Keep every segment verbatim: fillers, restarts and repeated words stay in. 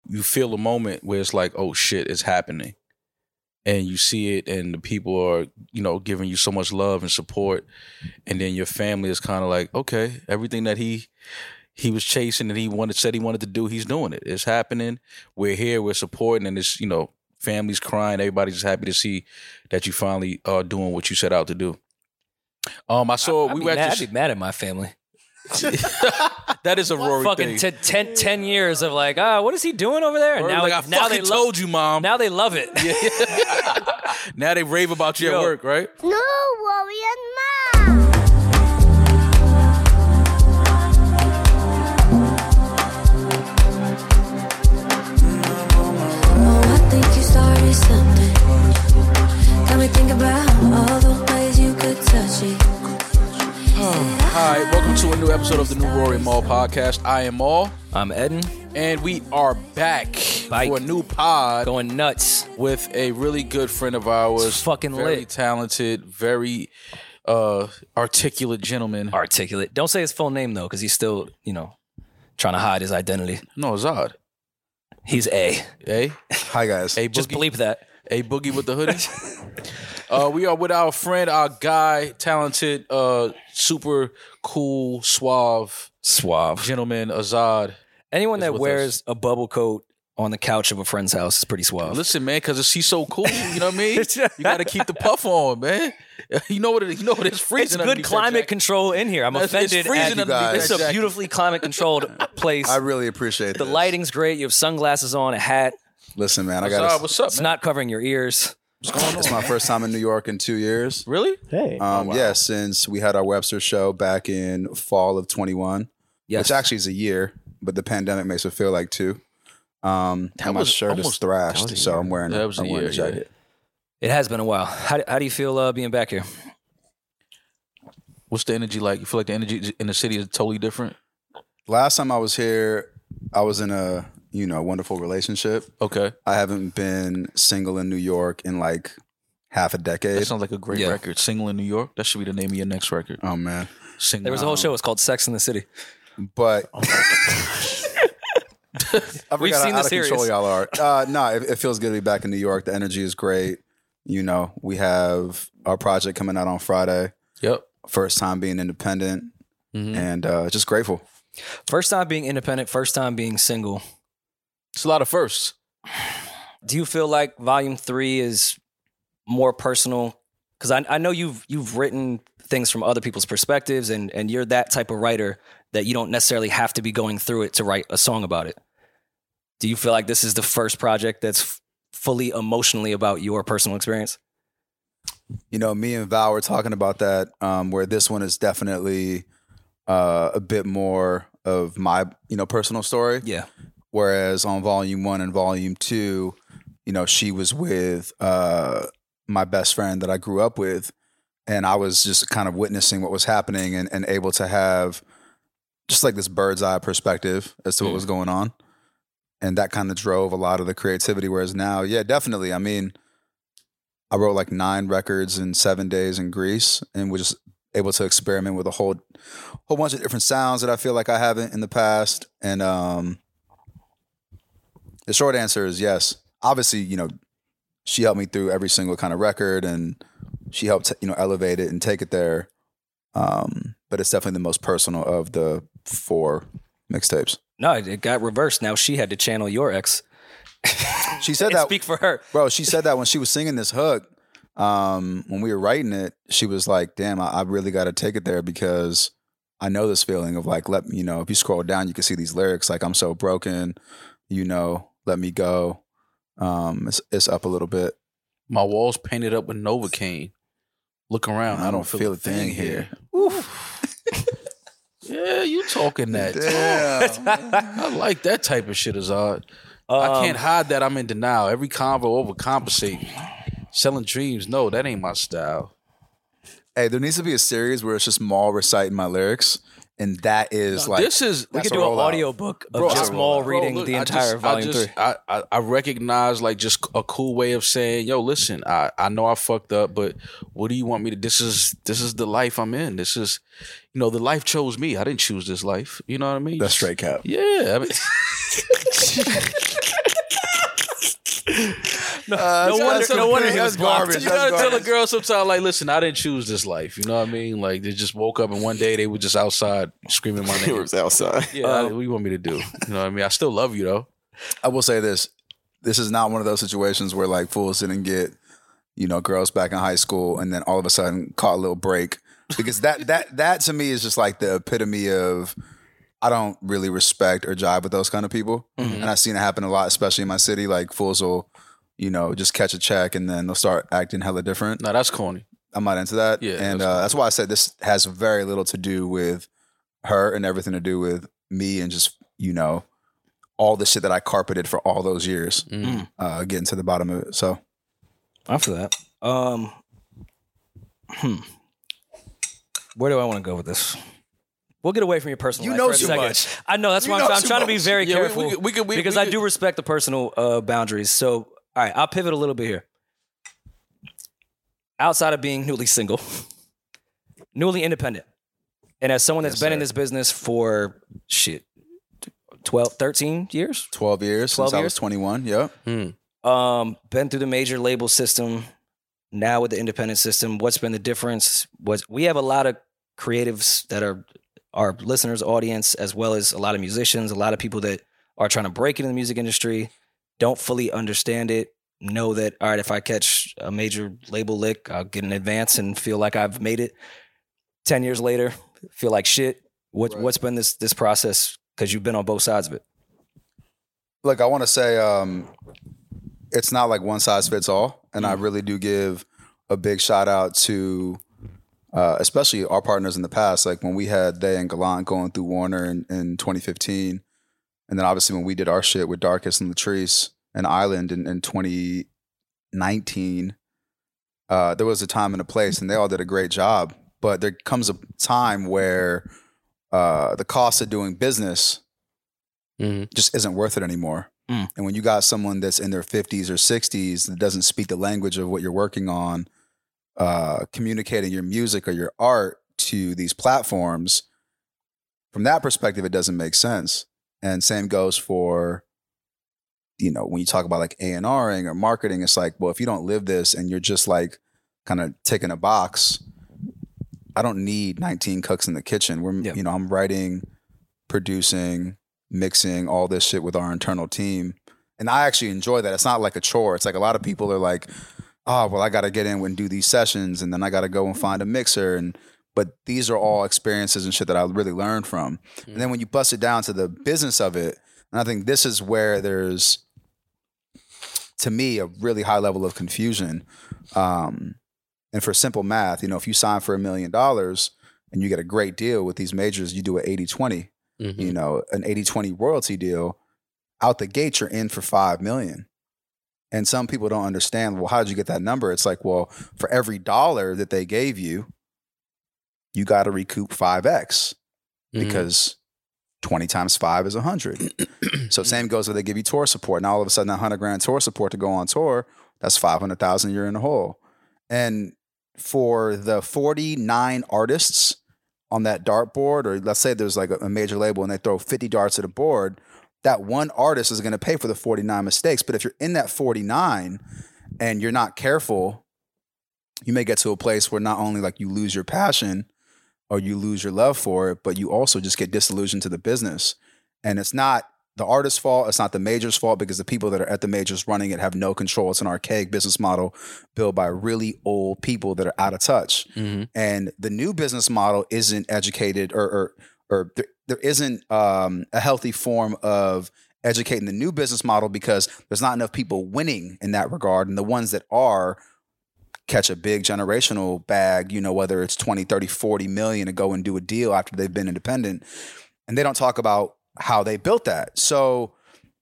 you feel a moment where it's like, oh shit, it's happening. And you see it, and the people are, you know, giving you so much love and support. And then your family is kind of like, okay, everything that he he was chasing and he wanted said he wanted to do, he's doing it. It's happening. We're here. We're supporting, and it's, you know, families crying. Everybody's just happy to see that you finally are doing what you set out to do. Um, I saw I'd we be were mad, at I'd be mad at my family. That is a Rory Fucking thing. t- ten, ten years of like, ah, what is he doing over there? And Rory now, like, I now fucking they told lo- you, mom. Now they love it. Now they rave about you Yo. at work, right? No worry and mom. Oh, I think you started something. Got me think about all the ways you could touch it. All right, welcome to a new episode of the New Rory Maul podcast. I am Maul, I'm Eden, and we are back Bike. for a new pod going nuts. with a really good friend of ours. It's fucking very lit. talented, very uh, articulate gentleman. Articulate. Don't say his full name though, because he's still, you know, trying to hide his identity. No, Zod. He's A. Hey, Hi, guys. hey, Just Boogie. bleep that. A Boogie with the hoodie. uh, we are with our friend, our guy, talented, uh, super cool, suave Suave. gentleman, Azad. Anyone is that with wears a bubble coat on the couch of a friend's house is pretty suave. Listen, man, because he's so cool. You know what I mean? You got to keep the puff on, man. You know what? It, you know what? It's freezing. It's good underneath that climate jacket. control in here. I'm It's- it's offended freezing at underneath that It's a jacket. beautifully climate controlled place. I really appreciate The this. lighting's great. You have sunglasses on, a hat. Listen, man, I Azad, got. what's up, It's man? not covering your ears. What's going on? It's my first time in New York in two years. Really? Hey. Um, wow. Yeah, since we had our Webster show back in fall of twenty-one, Yes. which actually is a year, but the pandemic makes it feel like two. Um, That and my was shirt is almost- that thrashed, was a so year. I'm wearing. That was a I'm wearing year, a jacket. It has been a while. How, how do you feel uh, being back here? What's the energy like? You feel like the energy in the city is totally different? Last time I was here, I was in a you know wonderful relationship. Okay. I haven't been single in New York in like half a That decade. sounds like a great Yeah. record. Single in New York. That should be the name of your next record. Oh man, Single. There was a whole show. It's called Sex in the City. but. I We've forgot seen how the out of control series. y'all are. Uh, no, it, it feels good to be back in New York. The energy is great. You know, we have our project coming out on Friday. Yep. First time being independent, Mhm. and uh, just grateful. First time being independent, first time being single. It's a lot of firsts. Do you feel like Volume Three is more personal? Because I, I know you've you've written things from other people's perspectives, and and you're that type of writer that you don't necessarily have to be going through it to write a song about it. Do you feel like this is the first project that's f- fully emotionally about your personal experience? You know, me and Val were talking about that, um, where this one is definitely uh, a bit more of my, you know, personal story. Yeah. Whereas on volume one and volume two, you know, she was with uh, my best friend that I grew up with. And I was just kind of witnessing what was happening and, and able to have just like this bird's eye perspective as to what Mm. was going on. And that kind of drove a lot of the creativity. Whereas now, yeah, definitely. I mean, I wrote like nine records in seven days in Greece and was just able to experiment with a whole whole bunch of different sounds that I feel like I haven't in the past. And um, the short answer is yes. Obviously, you know, she helped me through every single kind of record and she helped, you know, elevate it and take it there. Um, but it's definitely the most personal of the four mixtapes. No, it it got reversed. Now she had to channel your ex. She said and that, speak for her. bro. She said that when she was singing this hook, um, when we were writing it, she was like, "Damn, I, I really got to take it there because I know this feeling of like, let you know, if you scroll down, you can see these lyrics like, I'm so broken, you know, let me go." Um, it's, it's up a little bit. My walls painted up with Novocaine. Look around. I don't, feel, a thing, here. Yeah, you talking that. Damn. I like that type of shit, Azad. Um, I can't hide that I'm in denial. Every convo overcompensate. Selling dreams, no, that ain't my style. Hey, there needs to be a series where it's just Maul reciting my lyrics, and that is like this is We that's could a do an rollout. audio book of Bro, just I- Maul bro, reading look, the I entire just- volume I just, three. I, I, I recognize like just a cool way of saying, yo, listen, I, I know I fucked up, but what do you want me to this is this is the life I'm in. This is you know, the life chose me. I didn't choose this life. You know what I mean? That's straight cap. Yeah. I mean, no, Uh, no that's- wonder. that's No wonder he that's was blocked. garbage. You That's gotta tell a garbage. girl sometimes, like, listen, I didn't choose this life. You know what I mean? Like, they just woke up and one day they were just outside screaming my He name. was outside. Yeah, Um, what do you want me to do? You know what I mean? I still love you though. I will say this. This is not one of those situations where like fools didn't get, you know, girls back in high school and then all of a sudden caught a little break. Because that that that to me is just like the epitome of I don't really respect or jive with those kind of people. Mhm. And I've seen it happen a lot, especially in my city. Like fools will, you know, just catch a check and then they'll start acting hella different. No, that's corny. I'm not into that. Yeah, and that's uh, fine. that's why I said this has very little to do with her and everything to do with me and just, you know, all the shit that I carpeted for all those years, Mm. uh, getting to the bottom of it. So After that, um, hmm. Where do I want to go with this? We'll get away from your personal You life know for a too second. much. I know that's You why know I'm, I'm too trying to be much. very Yeah, we- careful we could- we could- we- because we I could- do respect the personal uh, boundaries. So, all right, I'll pivot a little bit here. Outside of being newly single, newly independent, and as someone that's Yes, been in sir. this business for shit, twelve, thirteen years, twelve years twelve since I years? was twenty-one. Yep. Mm. um, been through the major label system, now with the independent system. What's been the difference? Was we have a lot of creatives that are our listeners' audience, as well as a lot of musicians, a lot of people that are trying to break into the music industry, don't fully understand it. Know that, all right, if I catch a major label lick, I'll get an advance and feel like I've made it. Ten years later, feel like shit. What, Right. What's been this this process? Because you've been on both sides of it. Look, I want to say um, it's not like one size fits all. And I really do give a big shout out to uh, especially our partners in the past. Like when we had Day and Gallant going through Warner in, in twenty fifteen. And then obviously when we did our shit with Darkest and Latrice and Island in, in twenty nineteen, uh, there was a time and a place and they all did a great job. But there comes a time where uh, the cost of doing business Mhm. just isn't worth it anymore. Mm. And when you got someone that's in their fifties or sixties that doesn't speak the language of what you're working on, uh, communicating your music or your art to these platforms, from that perspective, it doesn't make sense. And same goes for, you know, when you talk about like A and R-ing or marketing, it's like, well, if you don't live this and you're just like kind of ticking a box, I don't need nineteen cooks in the kitchen. We're, Yep. you know, I'm writing, producing, mixing all this shit with our internal team. And I actually enjoy that. It's not like a chore. It's like a lot of people are like, oh, well, I got to get in and do these sessions and then I got to go and find a mixer. And, but these are all experiences and shit that I really learned from. And then when you bust it down to the business of it, and I think this is where there's, to me, a really high level of confusion. Um, and for simple math, you know, if you sign for a million dollars and you get a great deal with these majors, you do an eighty twenty. Mhm. You know, an eighty twenty royalty deal, out the gate, you're in for five million. And some people don't understand, well, how did you get that number? It's like, well, for every dollar that they gave you, you got to recoup five X Mhm. because twenty times five is one hundred. So same goes where they give you tour support. Now all of a sudden, that one hundred grand tour support to go on tour, that's five hundred thousand you're in the hole. And for the forty-nine artists on that dartboard, or let's say there's like a, a major label and they throw fifty darts at a board, that one artist is going to pay for the forty-nine mistakes. But if you're in that forty-nine and you're not careful, you may get to a place where not only like you lose your passion or you lose your love for it, but you also just get disillusioned to the business. And it's not the artist's fault. It's not the major's fault because the people that are at the majors running it have no control. It's an archaic business model built by really old people that are out of touch. Mhm. And the new business model isn't educated or, or, or there, there isn't um, a healthy form of educating the new business model because there's not enough people winning in that regard. And the ones that are catch a big generational bag, you know, whether it's twenty, thirty, forty million to go and do a deal after they've been independent. And they don't talk about how they built that. So,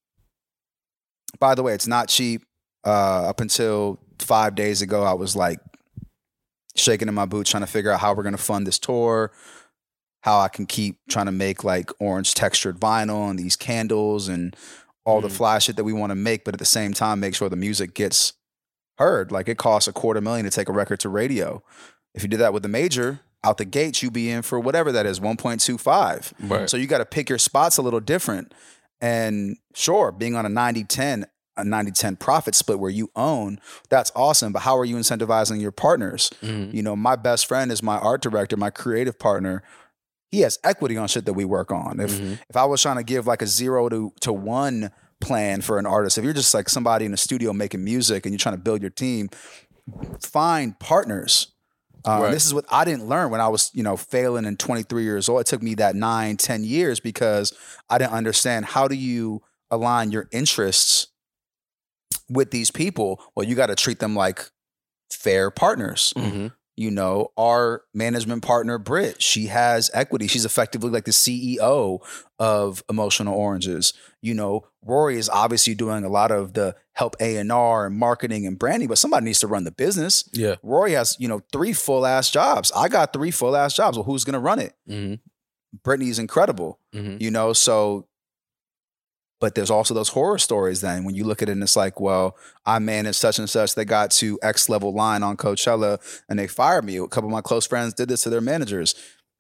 by the way, it's not cheap. Uh, up until five days ago, I was like shaking in my boots trying to figure out how we're going to fund this tour, how I can keep trying to make like orange textured vinyl and these candles and all the fly shit that we want to make, but at the same time, make sure the music gets heard. Like it costs a quarter million to take a record to radio. If you did that with the major, out the gates, you be in for whatever that is, one point two five. Right. So you got to pick your spots a little different. And sure, being on a ninety ten, a ninety ten profit split where you own, that's awesome. But how are you incentivizing your partners? Mm-hmm. You know, my best friend is my art director, my creative partner. He has equity on shit that we work on. If Mm-hmm. if I was trying to give like a zero to, to one plan for an artist, if you're just like somebody in a studio making music and you're trying to build your team, find partners. Uh, Right. This is what I didn't learn when I was, you know, failing and twenty-three years old. It took me that nine, ten years because I didn't understand how do you align your interests with these people. Well, you got to treat them like fair partners. Mm-hmm. You know, our management partner, Britt, she has equity. She's effectively like the C E O of Emotional Oranges. You know, Rory is obviously doing a lot of the help A and R and marketing and branding, but somebody needs to run the business. Yeah. Rory has, you know, three full ass jobs. I got three full ass jobs. Well, who's going to run it? Mm-hmm. Brittany's incredible, Mm-hmm. you know, so. But there's also those horror stories then when you look at it and it's like, well, I managed such and such. They got to X level line on Coachella and they fired me. A couple of my close friends did this to their managers.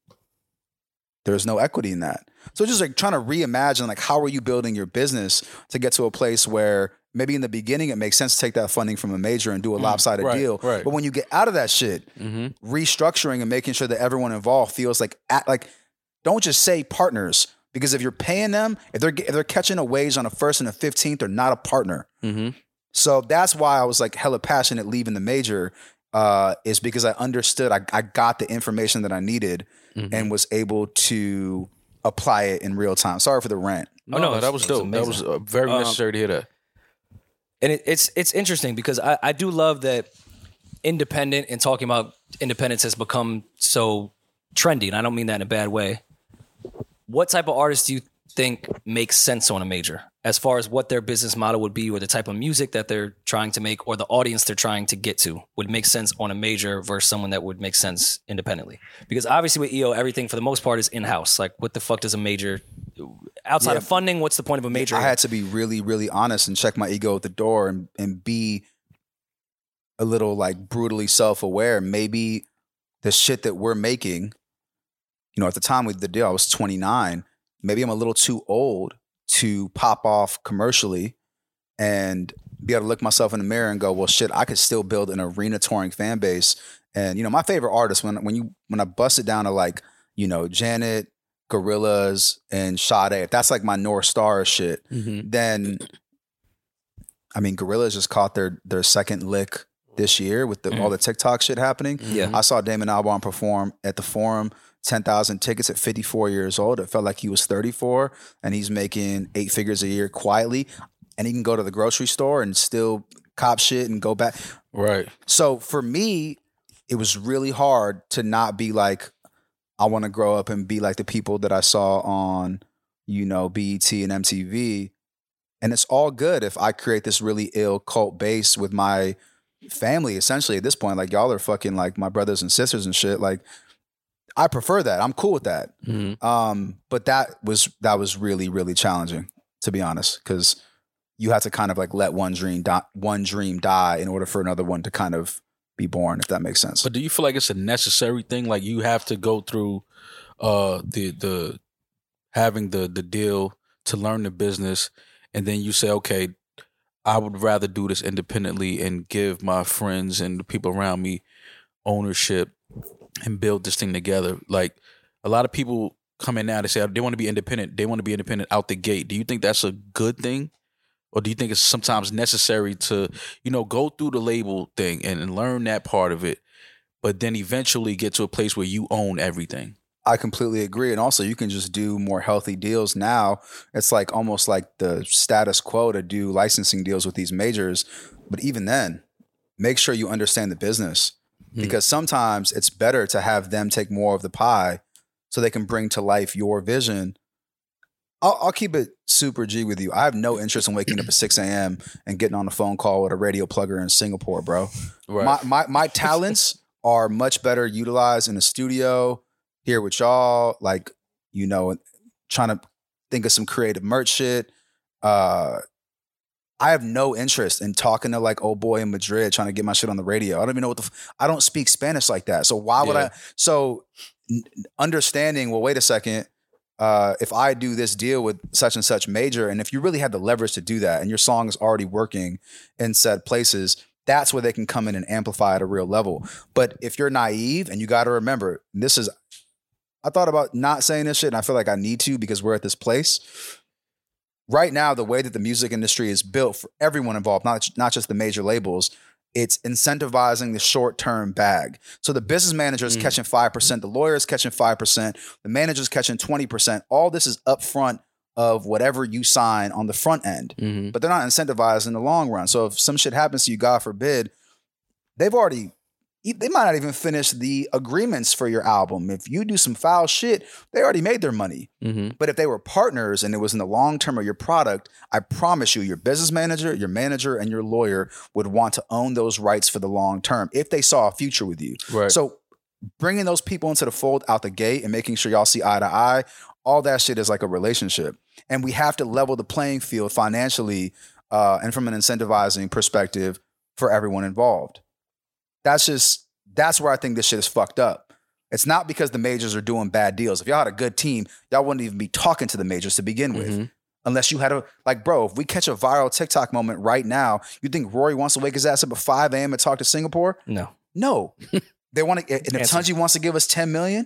There's no equity in that. So just like trying to reimagine, like, how are you building your business to get to a place where maybe in the beginning it makes sense to take that funding from a major and do a lopsided right, deal. right. But when you get out of that shit, Mm-hmm. restructuring and making sure that everyone involved feels like, at, like, don't just say partners. Because if you're paying them, if they're if they're catching a wage on a first and a fifteenth, they're not a partner. Mm-hmm. So that's why I was like hella passionate leaving the major, uh, is because I understood, I, I got the information that I needed Mm-hmm. and was able to apply it in real time. Sorry for the rant. No, Oh, no, no, that was it's- it's dope. That was amazing. uh, very Um, necessary to hear that. And it, it's it's interesting because I, I do love that independent and talking about independence has become so trendy, and I don't mean that in a bad way. What type of artists do you think makes sense on a major as far as what their business model would be or the type of music that they're trying to make or the audience they're trying to get to would make sense on a major versus someone that would make sense independently? Because obviously with E O, everything for the most part is in-house. Like, what the fuck does a major, outside Yeah. of funding, what's the point of a major? I had to be really, really honest and check my ego at the door and, and be a little like brutally self-aware. Maybe the shit that we're making, you know, at the time we did the deal, I was twenty-nine. Maybe I'm a little too old to pop off commercially and be able to look myself in the mirror and go, well, shit, I could still build an arena touring fan base. And, you know, my favorite artists, when when you when I bust it down to like, you know, Janet, Gorillaz, and Sade, if that's like my North Star shit, Mm-hmm. then I mean, Gorillaz just caught their their second lick this year with the, all the TikTok shit happening. Yeah. I saw Damon Albarn perform at the Forum, ten thousand tickets at fifty-four years old. It felt like he was thirty-four, and he's making eight figures a year quietly. And he can go to the grocery store and still cop shit and go back. Right. So for me, it was really hard to not be like, I want to grow up and be like the people that I saw on, you know, B E T and M T V. And it's all good if I create this really ill cult base with my family, essentially at this point. Like, y'all are fucking like my brothers and sisters and shit. Like, I prefer that. I'm cool with that. Mm-hmm. Um, but that was that was really, really challenging, to be honest, because you have to kind of like let one dream die, one dream die in order for another one to kind of be born, if that makes sense. But do you feel like it's a necessary thing? Like, you have to go through uh, the the having the the deal to learn the business, and then you say, okay, I would rather do this independently and give my friends and the people around me ownership and build this thing together. Like, a lot of people come in now, they say they want to be independent. They want to be independent out the gate. Do you think that's a good thing? Or do you think it's sometimes necessary to, you know, go through the label thing and, and learn that part of it, but then eventually get to a place where you own everything? I completely agree. And also, you can just do more healthy deals now. It's like almost like the status quo to do licensing deals with these majors. But even then, make sure you understand the business, because sometimes it's better to have them take more of the pie so they can bring to life your vision. I'll, I'll keep it super G with you. I have no interest in waking up at six a.m. and getting on a phone call with a radio plugger in Singapore, bro. Right. My, my, my talents are much better utilized in the studio, here with y'all, like, you know, trying to think of some creative merch shit. Uh, I have no interest in talking to like old boy in Madrid trying to get my shit on the radio. I don't even know what the, f- I don't speak Spanish like that. So why would Yeah. I, so n- understanding, well, wait a second, uh, if I do this deal with such and such major, and if you really have the leverage to do that and your song is already working in said places, that's where they can come in and amplify at a real level. But if you're naive, and you got to remember, this is, I thought about not saying this shit and I feel like I need to because we're at this place. Right now, the way that the music industry is built for everyone involved, not, not just the major labels, it's incentivizing the short-term bag. So the business manager is mm. catching five percent, the lawyer is catching five percent, the manager is catching twenty percent. All this is upfront of whatever you sign on the front end. Mm-hmm. But they're not incentivized in the long run. So if some shit happens to you, God forbid, they've already, they might not even finish the agreements for your album. If you do some foul shit, they already made their money. Mm-hmm. But if they were partners and it was in the long term of your product, I promise you, your business manager, your manager, and your lawyer would want to own those rights for the long term if they saw a future with you. Right. So bringing those people into the fold out the gate and making sure y'all see eye to eye, all that shit is like a relationship. And we have to level the playing field financially uh, and from an incentivizing perspective for everyone involved. That's just, that's where I think this shit is fucked up. It's not because the majors are doing bad deals. If y'all had a good team, y'all wouldn't even be talking to the majors to begin with. Mm-hmm. Unless you had a, like, bro, if we catch a viral TikTok moment right now, you think Rory wants to wake his ass up at five a.m. and talk to Singapore? No. No. They want to, and if Tunji wants to give us ten million,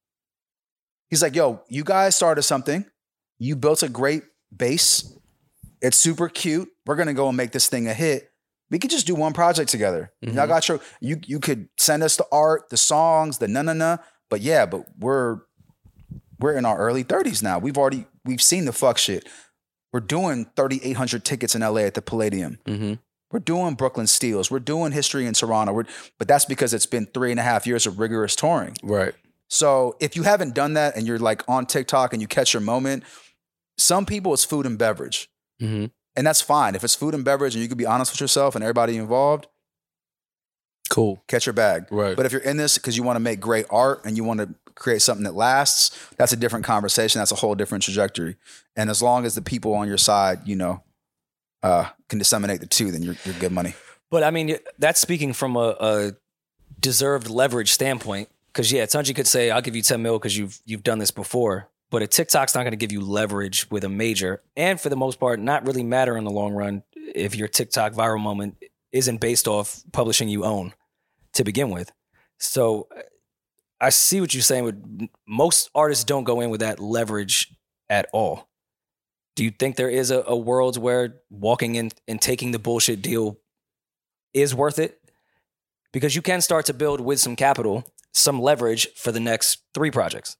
he's like, yo, you guys started something. You built a great base. It's super cute. We're going to go and make this thing a hit. We could just do one project together. Mm-hmm. Y'all got your, you you could send us the art, the songs, the na-na-na. But yeah, but we're we're in our early thirties now. We've already, we've seen the fuck shit. We're doing thirty-eight hundred tickets in L A at the Palladium. Mm-hmm. We're doing Brooklyn Steels. We're doing History in Toronto. We're, but that's because it's been three and a half years of rigorous touring. Right. So if you haven't done that and you're like on TikTok and you catch your moment, some people it's food and beverage. Mm-hmm. And that's fine. If it's food and beverage and you can be honest with yourself and everybody involved, cool. Catch your bag. Right. But if you're in this because you want to make great art and you want to create something that lasts, that's a different conversation. That's a whole different trajectory. And as long as the people on your side, you know, uh, can disseminate the two, then you're, you're good money. But I mean, that's speaking from a, a deserved leverage standpoint. Because yeah, Tunji could say, "I'll give you ten mil because you've you've done this before." But a TikTok's not going to give you leverage with a major, and for the most part, not really matter in the long run if your TikTok viral moment isn't based off publishing you own to begin with. So I see what you're saying. With most artists, don't go in with that leverage at all. Do you think there is a, a world where walking in and taking the bullshit deal is worth it? Because you can start to build with some capital, some leverage for the next three projects.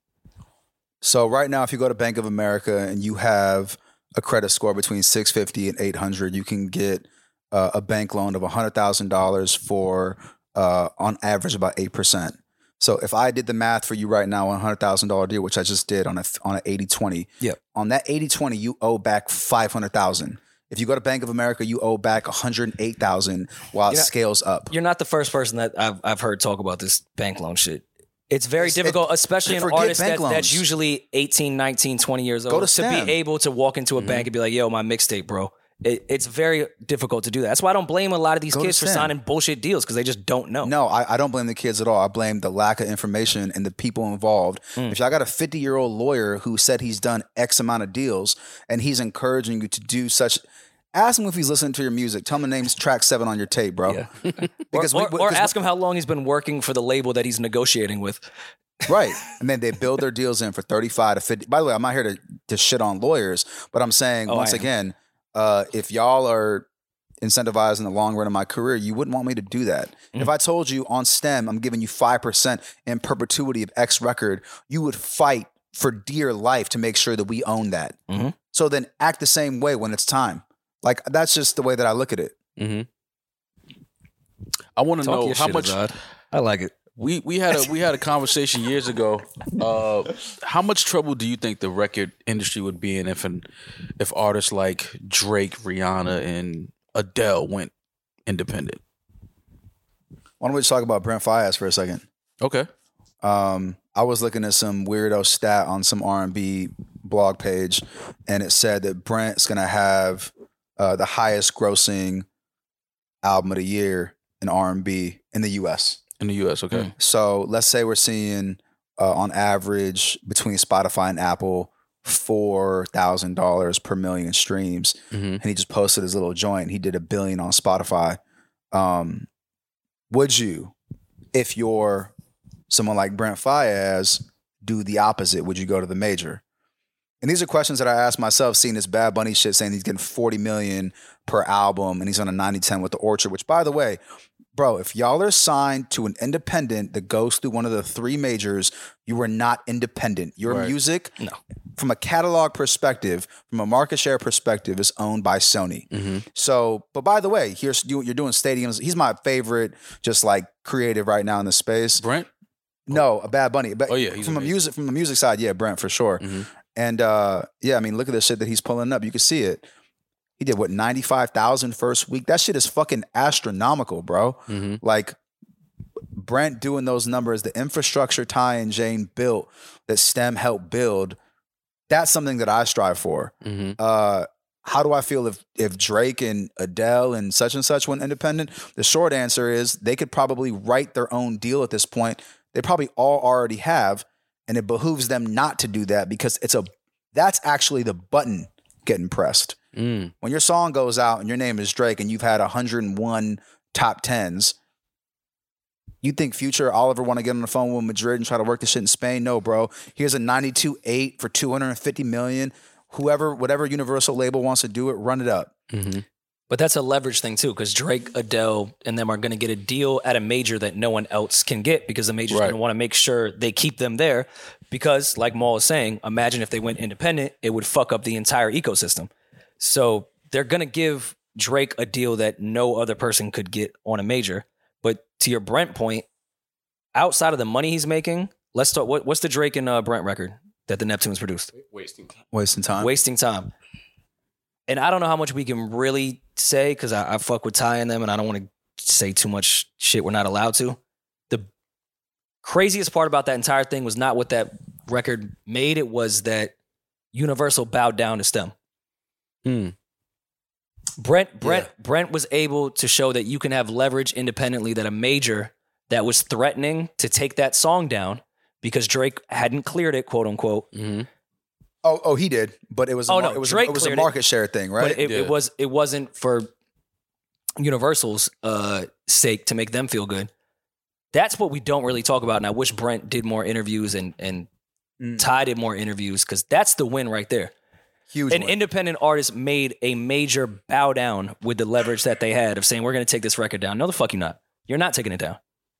So right now, if you go to Bank of America and you have a credit score between six fifty and eight hundred, you can get uh, a bank loan of one hundred thousand dollars for, uh, on average, about eight percent. So if I did the math for you right now on a one hundred thousand dollars deal, which I just did on a on an eighty twenty, yep. On that eighty twenty, you owe back five hundred thousand dollars. If you go to Bank of America, you owe back one hundred eight thousand dollars while it scales up. You're not the first person that I've I've heard talk about this bank loan shit. It's very it's, difficult, it, especially an artist that, that's usually eighteen, nineteen, twenty years old, to, to be able to walk into a mm-hmm. bank and be like, yo, my mixtape, bro. It, it's very difficult to do that. That's why I don't blame a lot of these Go kids for signing bullshit deals because they just don't know. No, I, I don't blame the kids at all. I blame the lack of information and the people involved. Mm. If y'all got a fifty-year-old lawyer who said he's done X amount of deals and he's encouraging you to do such... Ask him if he's listening to your music. Tell him the name's track seven on your tape, bro. Yeah. because or, we, or ask him how long he's been working for the label that he's negotiating with. Right. And then they build their deals in for thirty-five to fifty. By the way, I'm not here to, to shit on lawyers, but I'm saying, oh, once again, uh, if y'all are incentivized in the long run of my career, you wouldn't want me to do that. Mm-hmm. If I told you on STEM, I'm giving you five percent in perpetuity of X record, you would fight for dear life to make sure that we own that. Mm-hmm. So then act the same way when it's time. Like, that's just the way that I look at it. Mm-hmm. I want to know how much. I like it. We we had a we had a conversation years ago. Uh, how much trouble do you think the record industry would be in if an if artists like Drake, Rihanna, and Adele went independent? Why don't we just talk about Brent Faiyaz for a second? Okay. Um, I was looking at some weirdo stat on some R and B blog page, and it said that Brent's gonna have Uh, the highest grossing album of the year in R and B in the U S. In the U S, okay. So let's say we're seeing uh, on average between Spotify and Apple four thousand dollars per million streams. Mm-hmm. And he just posted his little joint. He did a billion on Spotify. Um, would you, if you're someone like Brent Faiyaz, do the opposite? Would you go to the major? And these are questions that I ask myself, seeing this Bad Bunny shit saying he's getting forty million per album and he's on a ninety ten with the Orchard, which, by the way, bro, if y'all are signed to an independent that goes through one of the three majors, you are not independent. Your Right. music, No. from a catalog perspective, from a market share perspective, is owned by Sony. Mm-hmm. So, but by the way, here's you, you're doing stadiums. He's my favorite, just like creative right now in the space. Brent? No, a Bad Bunny. But Oh, yeah, he's from a amazing. music from the music side, yeah, Brent for sure. Mm-hmm. And uh, yeah, I mean, look at the shit that he's pulling up. You can see it. He did what, ninety-five thousand first week? That shit is fucking astronomical, bro. Mm-hmm. Like Brent doing those numbers, the infrastructure Ty and Jane built that STEM helped build, that's something that I strive for. Mm-hmm. Uh, how do I feel if if Drake and Adele and such and such went independent? The short answer is they could probably write their own deal at this point. They probably all already have, and it behooves them not to do that because it's a that's actually the button getting pressed. Mm. When your song goes out and your name is Drake and you've had one hundred one top tens, you think Future or Oliver want to get on the phone with Madrid and try to work this shit in Spain? No, bro. Here's a ninety-two eight for two hundred fifty million. Whoever, whatever Universal label wants to do it, run it up. Mm-hmm. But that's a leverage thing too, because Drake, Adele, and them are going to get a deal at a major that no one else can get because the major's Right. going to want to make sure they keep them there. Because, like Maul was saying, imagine if they went independent, it would fuck up the entire ecosystem. So they're going to give Drake a deal that no other person could get on a major. But to your Brent point, outside of the money he's making, let's talk. What, what's the Drake and uh, Brent record that the Neptunes produced? Wasting time. Wasting time. Wasting Time. And I don't know how much we can really say because I, I fuck with Ty and them and I don't want to say too much shit we're not allowed to. The craziest part about that entire thing was not what that record made. It was that Universal bowed down to STEM. Hmm. Brent Brent Yeah. Brent was able to show that you can have leverage independently, that a major that was threatening to take that song down because Drake hadn't cleared it, quote unquote. Mm-hmm. Oh, oh, he did, but it was Oh, a, mar- no, it was Drake a, it was a cleared it, market share thing, right? But it, Yeah. it was it wasn't for Universal's uh, sake to make them feel good. That's what we don't really talk about. And I wish Brent did more interviews and and Mm. Ty did more interviews because that's the win right there. Huge. An win. independent artist made a major bow down with the leverage that they had of saying, we're going to take this record down. No, the fuck you not. You're not taking it down.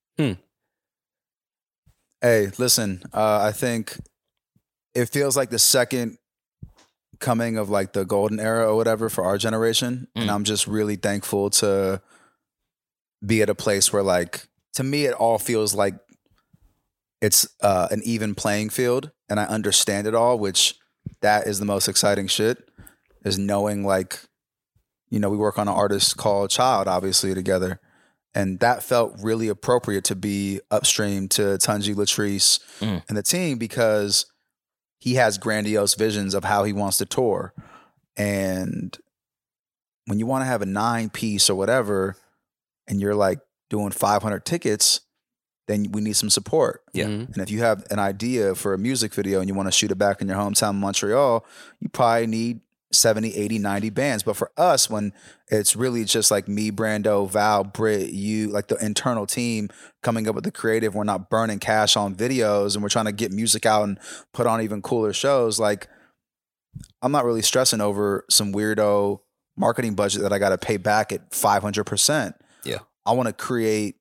Hey, listen, uh, I think it feels like the second coming of like the golden era or whatever for our generation. And Mm. I'm just really thankful to be at a place where, like, to me, it all feels like it's uh, an even playing field and I understand it all, which that is the most exciting shit, is knowing, like, you know, we work on an artist called Child, obviously, together. And that felt really appropriate to be upstream to Tunji Latrice Mm. and the team because he has grandiose visions of how he wants to tour. And when you want to have a nine piece or whatever, and you're like doing five hundred tickets, then we need some support. Yeah. Mm-hmm. And if you have an idea for a music video and you want to shoot it back in your hometown, Montreal, you probably need seventy, eighty, ninety bands. But for us, when it's really just like me, Brando, Val, Britt, you, like the internal team coming up with the creative, we're not burning cash on videos and we're trying to get music out and put on even cooler shows. Like, I'm not really stressing over some weirdo marketing budget that I got to pay back at five hundred percent. Yeah. I want to create,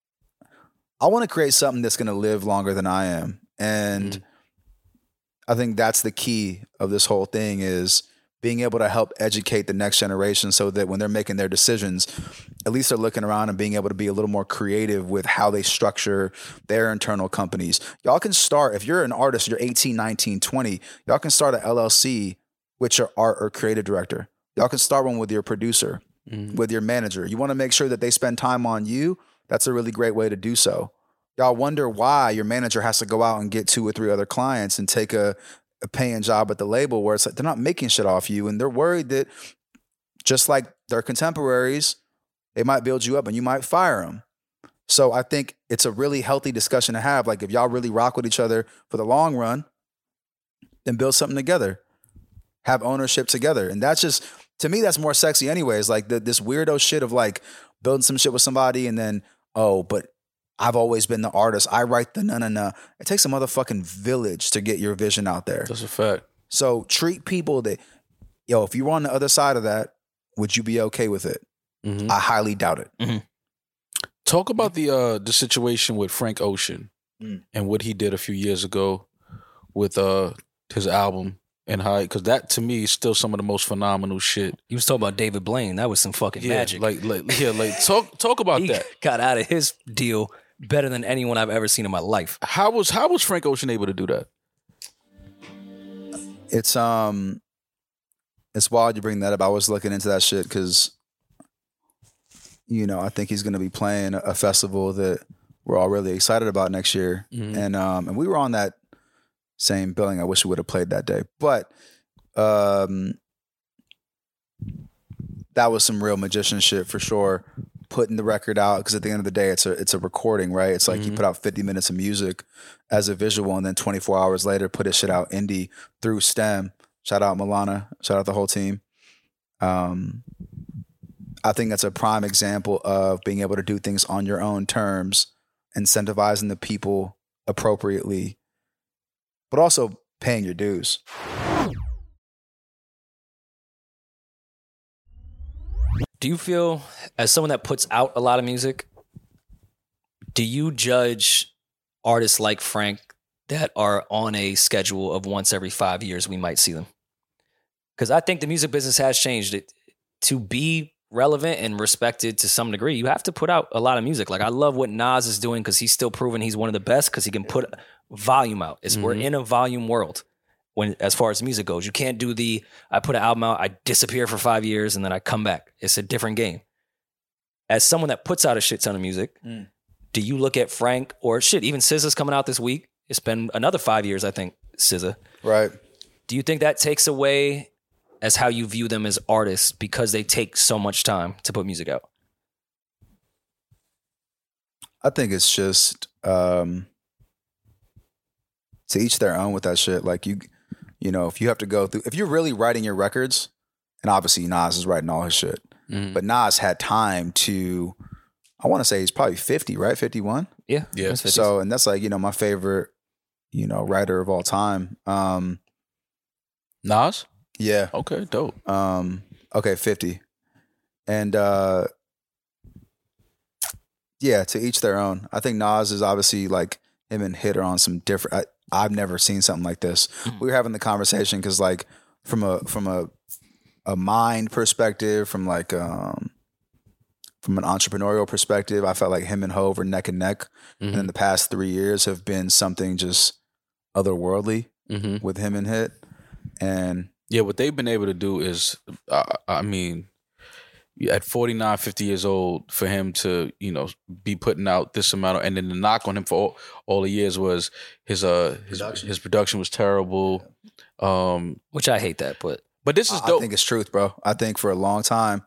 I want to create something that's going to live longer than I am. And Mm. I think that's the key of this whole thing, is being able to help educate the next generation so that when they're making their decisions, at least they're looking around and being able to be a little more creative with how they structure their internal companies. Y'all can start, if you're an artist, you're eighteen, nineteen, twenty, y'all can start an L L C with your art or creative director. Y'all can start one with your producer, Mm-hmm. with your manager. You want to make sure that they spend time on you. That's a really great way to do so. Y'all wonder why your manager has to go out and get two or three other clients and take a, a paying job at the label where it's like they're not making shit off you. And they're worried that just like their contemporaries, they might build you up and you might fire them. So I think it's a really healthy discussion to have. Like, if y'all really rock with each other for the long run, then build something together. Have ownership together. And that's just, to me, that's more sexy anyways. Like the, this weirdo shit of like building some shit with somebody and then, oh, but I've always been the artist. I write the na na na. It takes a motherfucking village to get your vision out there. That's a fact. So treat people that, yo, if you were on the other side of that, would you be okay with it? Mm-hmm. I highly doubt it. Mm-hmm. Talk about the uh, the situation with Frank Ocean Mm. and what he did a few years ago with uh, his album and how, because that to me is still some of the most phenomenal shit. You was talking about David Blaine. That was some fucking Yeah, magic. like, like yeah, like talk talk about he that. got out of his deal better than anyone I've ever seen in my life. How was how was Frank Ocean able to do that? It's um, it's wild you bring that up. I was looking into that shit because, you know, I think he's going to be playing a festival that we're all really excited about next year, Mhm. and um, and we were on that same billing. I wish we would have played that day, but um, that was some real magician shit for sure. Putting the record out, because at the end of the day, it's a it's a recording, right? It's like you Mhm. put out fifty minutes of music as a visual, and then twenty-four hours later, put his shit out indie through STEM. Shout out Milana. Shout out the whole team. Um, I think that's a prime example of being able to do things on your own terms, incentivizing the people appropriately, but also paying your dues. Do you feel, as someone that puts out a lot of music, do you judge artists like Frank that are on a schedule of once every five years we might see them? Because I think the music business has changed. It to be relevant and respected to some degree, you have to put out a lot of music. Like I love what Nas is doing because he's still proving he's one of the best because he can put volume out. It's, We're Mhm. in a volume world. When, as far as music goes, you can't do the, I put an album out, I disappear for five years and then I come back. It's a different game. As someone that puts out a shit ton of music, Mm. do you look at Frank or shit, even S Z A's coming out this week. It's been another five years, I think, S Z A. Right. Do you think that takes away as how you view them as artists because they take so much time to put music out? I think it's just um, to each their own with that shit. Like you, you know, if you have to go through, if you're really writing your records, and obviously Nas is writing all his shit, Mhm. but Nas had time to, I want to say he's probably fifty, right? fifty-one. Yeah. Yeah. that's fifties. So, and that's like, you know, my favorite, you know, writer of all time. Um, Nas? yeah. Okay, dope. Um, okay, fifty. And uh yeah, to each their own. I think Nas is obviously like him and Hit are on some different I, I've never seen something like this. Mhm. We were having the conversation because like from a from a a mind perspective, from like um from an entrepreneurial perspective, I felt like him and Hove were neck and neck. And Mm-hmm. in the past three years have been something just otherworldly Mm-hmm. with him and Hit. And Yeah, what they've been able to do is, uh, I mean, at forty-nine, fifty years old, for him to, you know, be putting out this amount of, and then the knock on him for all, all the years was his uh his Production. his production was terrible. Um, Which I hate that, but but this is I, I dope. think it's truth, bro. I think for a long time,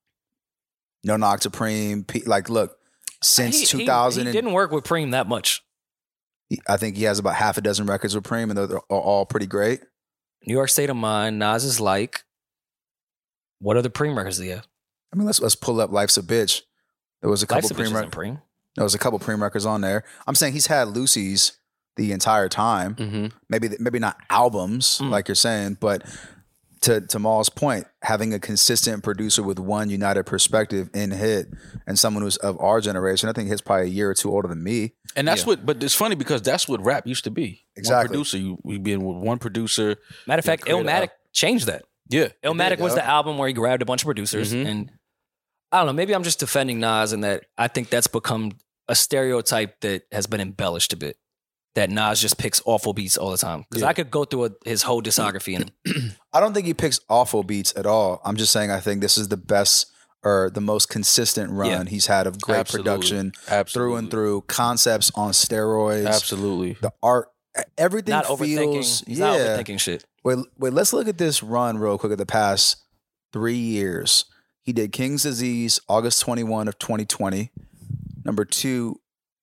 No Knock to Preem, P- like, look, since he, two thousand, he, he and, didn't work with Preem that much. he- I think he has about half a dozen records with Preem, and they're, they're all pretty great. New York State of Mind, Nas is like, what other Preem records do you have? I mean, let's let's pull up Life's a Bitch. There was a couple Life's a Bitch Preem, isn't rec- Preem. there was a couple Preem records on there. I'm saying he's had Lucy's the entire time. Mm-hmm. Maybe maybe not albums Mm. like you're saying, but to to Maul's point, having a consistent producer with one united perspective in Hit and someone who's of our generation, I think Hit's probably a year or two older than me. And that's Yeah. what, but it's funny because that's what rap used to be. Exactly. One producer, you, you being with one producer. Matter of fact, create a- Illmatic changed that. Yeah. Illmatic was yeah. the album where he grabbed a bunch of producers, Mhm. and I don't know. Maybe I'm just defending Nas, and that I think that's become a stereotype that has been embellished a bit. That Nas just picks awful beats all the time. Because Yeah. I could go through a, his whole discography and I don't think he picks awful beats at all. I'm just saying I think this is the best or the most consistent run Yeah. he's had of great Absolutely. production Absolutely. through and through, concepts on steroids, Absolutely. the art, everything not overthinking. feels He's yeah. not overthinking shit. Wait, wait, let's look at this run real quick at the past three years. He did King's Disease August twenty-first of twenty twenty. Number two,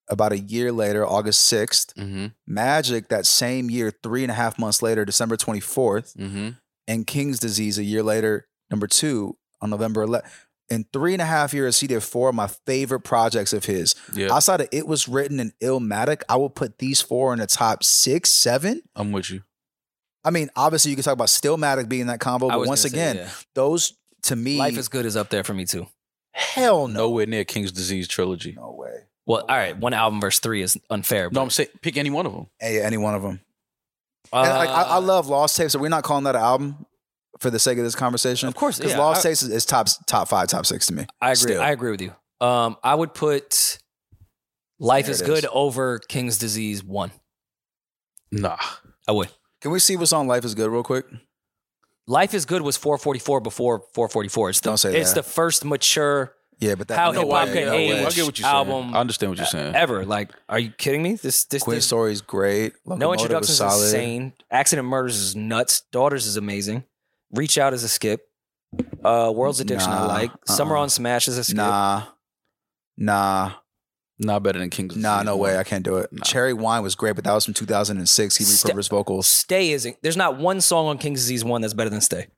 about a year later, August sixth. Mm-hmm. Magic that same year, three and a half months later, December twenty-fourth. Mm-hmm. And King's Disease a year later, number two, on November eleventh. In three and a half years, he did four of my favorite projects of his. Yeah. Outside of It Was Written and Illmatic, I would put these four in the top six, seven. I'm with you. I mean, obviously, you can talk about Stillmatic being in that combo, I but was once gonna say, again, yeah. those to me, Life is Good is up there for me too. hell no. Nowhere near King's Disease trilogy. No way. Well, all right, one album versus three is unfair. No, But, I'm saying pick any one of them. Hey, any one of them. uh, And like, I, I love Lost Tapes, so we're not calling that an album for the sake of this conversation. Of course, because yeah, Lost I- Tapes is, is top top five, top six to me. I agree. Still. I agree with you. Um, I would put Life There is it Good is. over King's Disease one. Nah. I would. Can we see what's on Life is Good real quick? Life is Good was four forty-four before four forty-four. It's the, Don't say it's that. the first mature Yeah, but that How no hip hop way, can no age. way. I get what you're saying. album I understand what you're saying. ever. Like, are you kidding me? This this, Queen this Story is great. no Locomotive introductions is is solid. insane. Accident Murders is nuts. Daughters is amazing. Reach Out is a skip. Uh, World's Addiction I Nah, like. Summer uh-uh. on Smash is a skip. Nah, nah, Not better than King's Disease. nah. No way. I can't do it. Nah. Cherry Wine was great, but that was from two thousand six. He St- repurposed vocals. Stay isn't. There's not one song on King's Disease one that's better than Stay.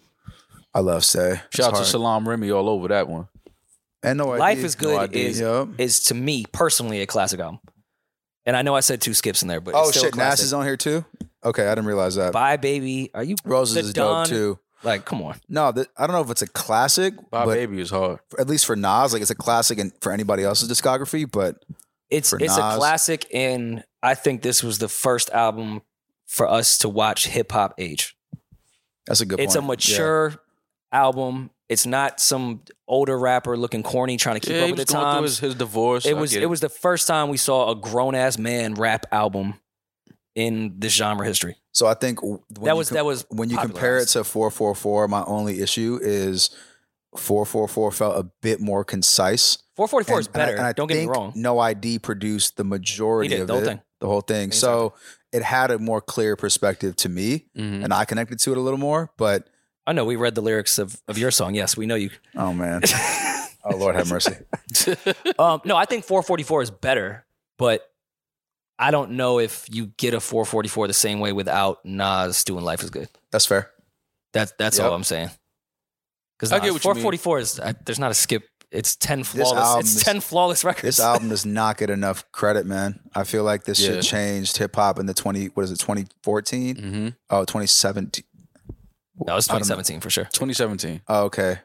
I love Stay. It's Shout out to hard. Salam Remy all over that one. And no Life idea. is Good No idea. is Yup. is to me personally a classic album. And I know I said two skips in there, but Oh it's still shit, a Nas classic. is on here too. Okay, I didn't realize that. Bye Baby. Are you Roses the is Dawn? dope too. Like, come on. No, th- I don't know if it's a classic, Bye but Baby is hard. for- at least for Nas, like it's a classic, and for anybody else's discography. But It's For it's a Nas. classic, and I think this was the first album for us to watch hip hop age. that's a good. It's point. a mature album. It's not some older rapper looking corny trying to keep Yeah, up he with was the going through times. his, his divorce. It I was get it was the first time we saw a grown ass man rap album in this genre history. So I think w- when That you was- that was when you compare it popularized. to four four four. My only issue is four four four felt a bit more concise. four forty-four is And- and I- better. and I Don't get me think wrong. No I D produced the majority He did, of the whole it, thing. the whole thing. So it had a more clear perspective to me, Mhm. and I connected to it a little more. But I know we read the lyrics of, of your song. Yes, we know you. oh man, oh Lord have mercy. Um, no, I think four forty-four is better, but I don't know if you get a four forty-four the same way without Nas doing Life is Good. That's fair. That's that's Yep. all I'm saying. Because I get what you four mean. forty-four is I, there's not a skip. It's ten flawless. album It's is- ten flawless records. This album does not get enough credit, man. I feel like this Yeah. shit changed hip hop in the twenty. What is it? twenty fourteen? Mm-hmm. Oh, twenty seventeen. No, it's I don't twenty seventeen for sure. twenty seventeen. Oh, okay.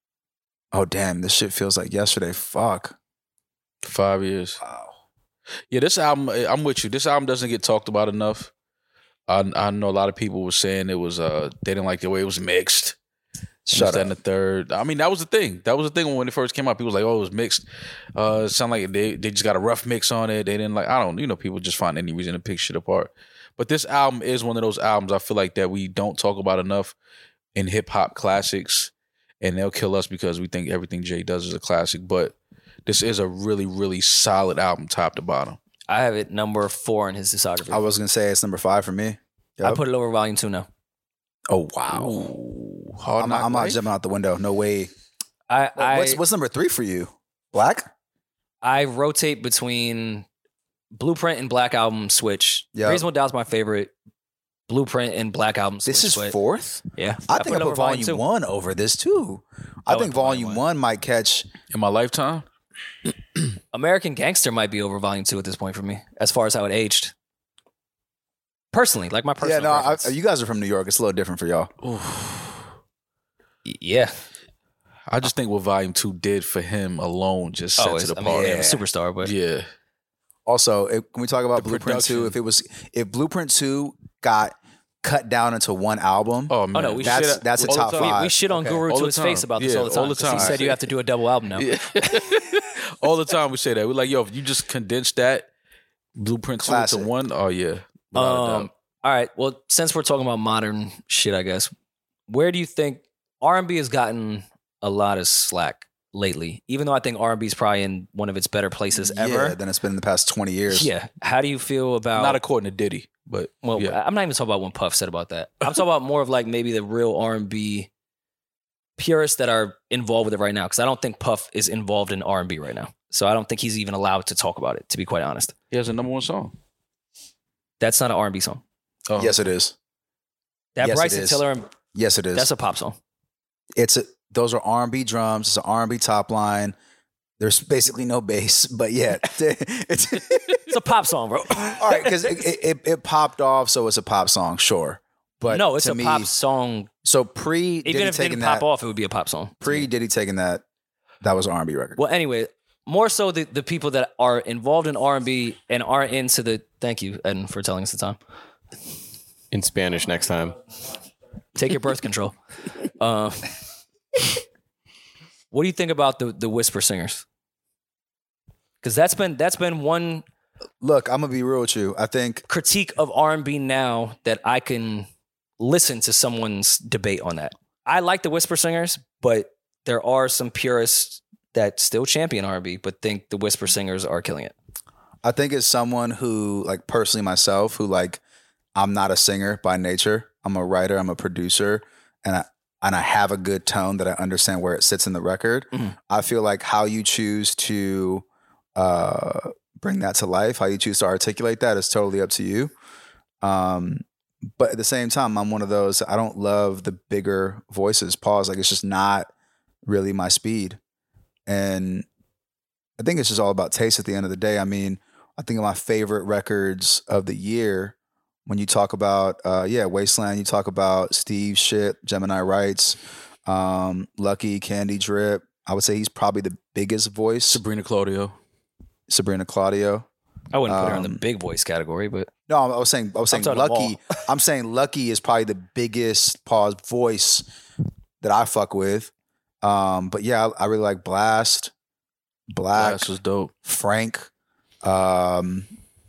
Oh damn, this shit feels like yesterday. Fuck. Five years. Wow. Yeah, this album, I'm with you. This album doesn't get talked about enough. I, I know a lot of people were saying it was, uh, they didn't like the way it was mixed. Shut This, that, up. and the third. I mean, that was the thing. That was the thing when it first came out. People was like, "Oh, it was mixed." Uh, it sounded like they they just got a rough mix on it. They didn't like. I don't. You know, people just find any reason to pick shit apart. But this album is one of those albums I feel like that we don't talk about enough in hip hop classics, and they'll kill us because we think everything Jay does is a classic. But this is a really, really solid album, top to bottom. I have it number four in his discography. I was gonna say it's number five for me. I Yep. put it over Volume Two now. Oh wow. Ooh, hard I'm, Knock I'm not Life? jumping out the window. No way. I I, what's what's number three for you? Black? I rotate between Blueprint and Black Album switch. Yep. Reasonable Doubt's my favorite. Blueprint and Black Album switch. This is but fourth? Yeah, I think I it put over volume Two. one over this too. I I would think put volume volume one. one might catch. in my lifetime. American Gangster might be over Volume Two at this point for me, as far as how it aged. Personally, like my personal. Yeah, no, I, preference. you guys are from New York. It's a little different for y'all. Y- yeah. I just think what Volume Two did for him alone just sets Oh, it it's, I apart. mean, yeah, Yeah. superstar, but yeah. Also, if, can we talk about The Blueprint two? production. If it was, if Blueprint two got cut down into one album, Oh man, no, we that's shit- that's a all the top time. we, five. we shit on Okay. Guru All to the his time. face about this Yeah, all the all time. the 'cause He time. said you have to do a double album now. Yeah. All the time we say that. We're like, yo, if you just condense that Blueprint two Classic. into one, oh yeah. Without a Um, doubt. all right. Well, since we're talking about modern shit, I guess, where do you think R and B has gotten a lot of slack lately? Even though I think R and B is probably in one of its better places Yeah, ever. than it's been in the past twenty years. Yeah. How do you feel about? Not according to Diddy, but well, yeah. I'm not even talking about what Puff said about that. I'm talking about more of like maybe the real R and B purists that are involved with it right now. Because I don't think Puff is involved in R and B right now. So I don't think he's even allowed to talk about it, to be quite honest. He has a number one song. That's not an R and B song. Oh. Yes, it is. That Yes, it Bryson is. Tiller, Yes, it is. that's a pop song. it's a, those are R and B drums. It's an R and B top line. There's basically no bass, but yeah, it's It's a pop song, bro. all right because it, it, it popped off, so it's a pop song, sure. But no, it's to a me, pop song. So pre Even Diddy if it taking didn't that, pop off, it would be a pop song. pre Diddy taking that, that was an R and B record. Well, anyway, more so the, the people that are involved in R and B and aren't into the. Thank you, Eden, for telling us the time. In Spanish next time. Take your birth control. Uh, what do you think about the the whisper singers? Because that's been that's been one Look, I'm gonna be real with you. I think critique of R and B now that I can listen to someone's debate on that. I like the whisper singers, but there are some purists that still champion R and B, but think the whisper singers are killing it. I think it's someone who, like personally myself, who like I'm not a singer by nature. I'm a writer. I'm a producer, and I and I have a good tone that I understand where it sits in the record. Mm-hmm. I feel like how you choose to uh, bring that to life, how you choose to articulate that, is totally up to you. Um, but at the same time, I'm one of those. I don't love the bigger voices. Pause. Like it's just not really my speed, and I think it's just all about taste at the end of the day. I mean, I think of my favorite records of the year. When you talk about, uh, yeah, Wasteland, you talk about Steve Shit, Gemini Rights, um, Lucky, Candy Drip. I would say he's probably the biggest voice. Sabrina Claudio. Sabrina Claudio. I wouldn't put her in the Um, big voice category, but No, I was saying, I was saying talking about Lucky. I'm saying Lucky is probably the biggest pause voice that I fuck with. Um, but yeah, I, I really like Blast, Black, Blast was dope. Frank. Um,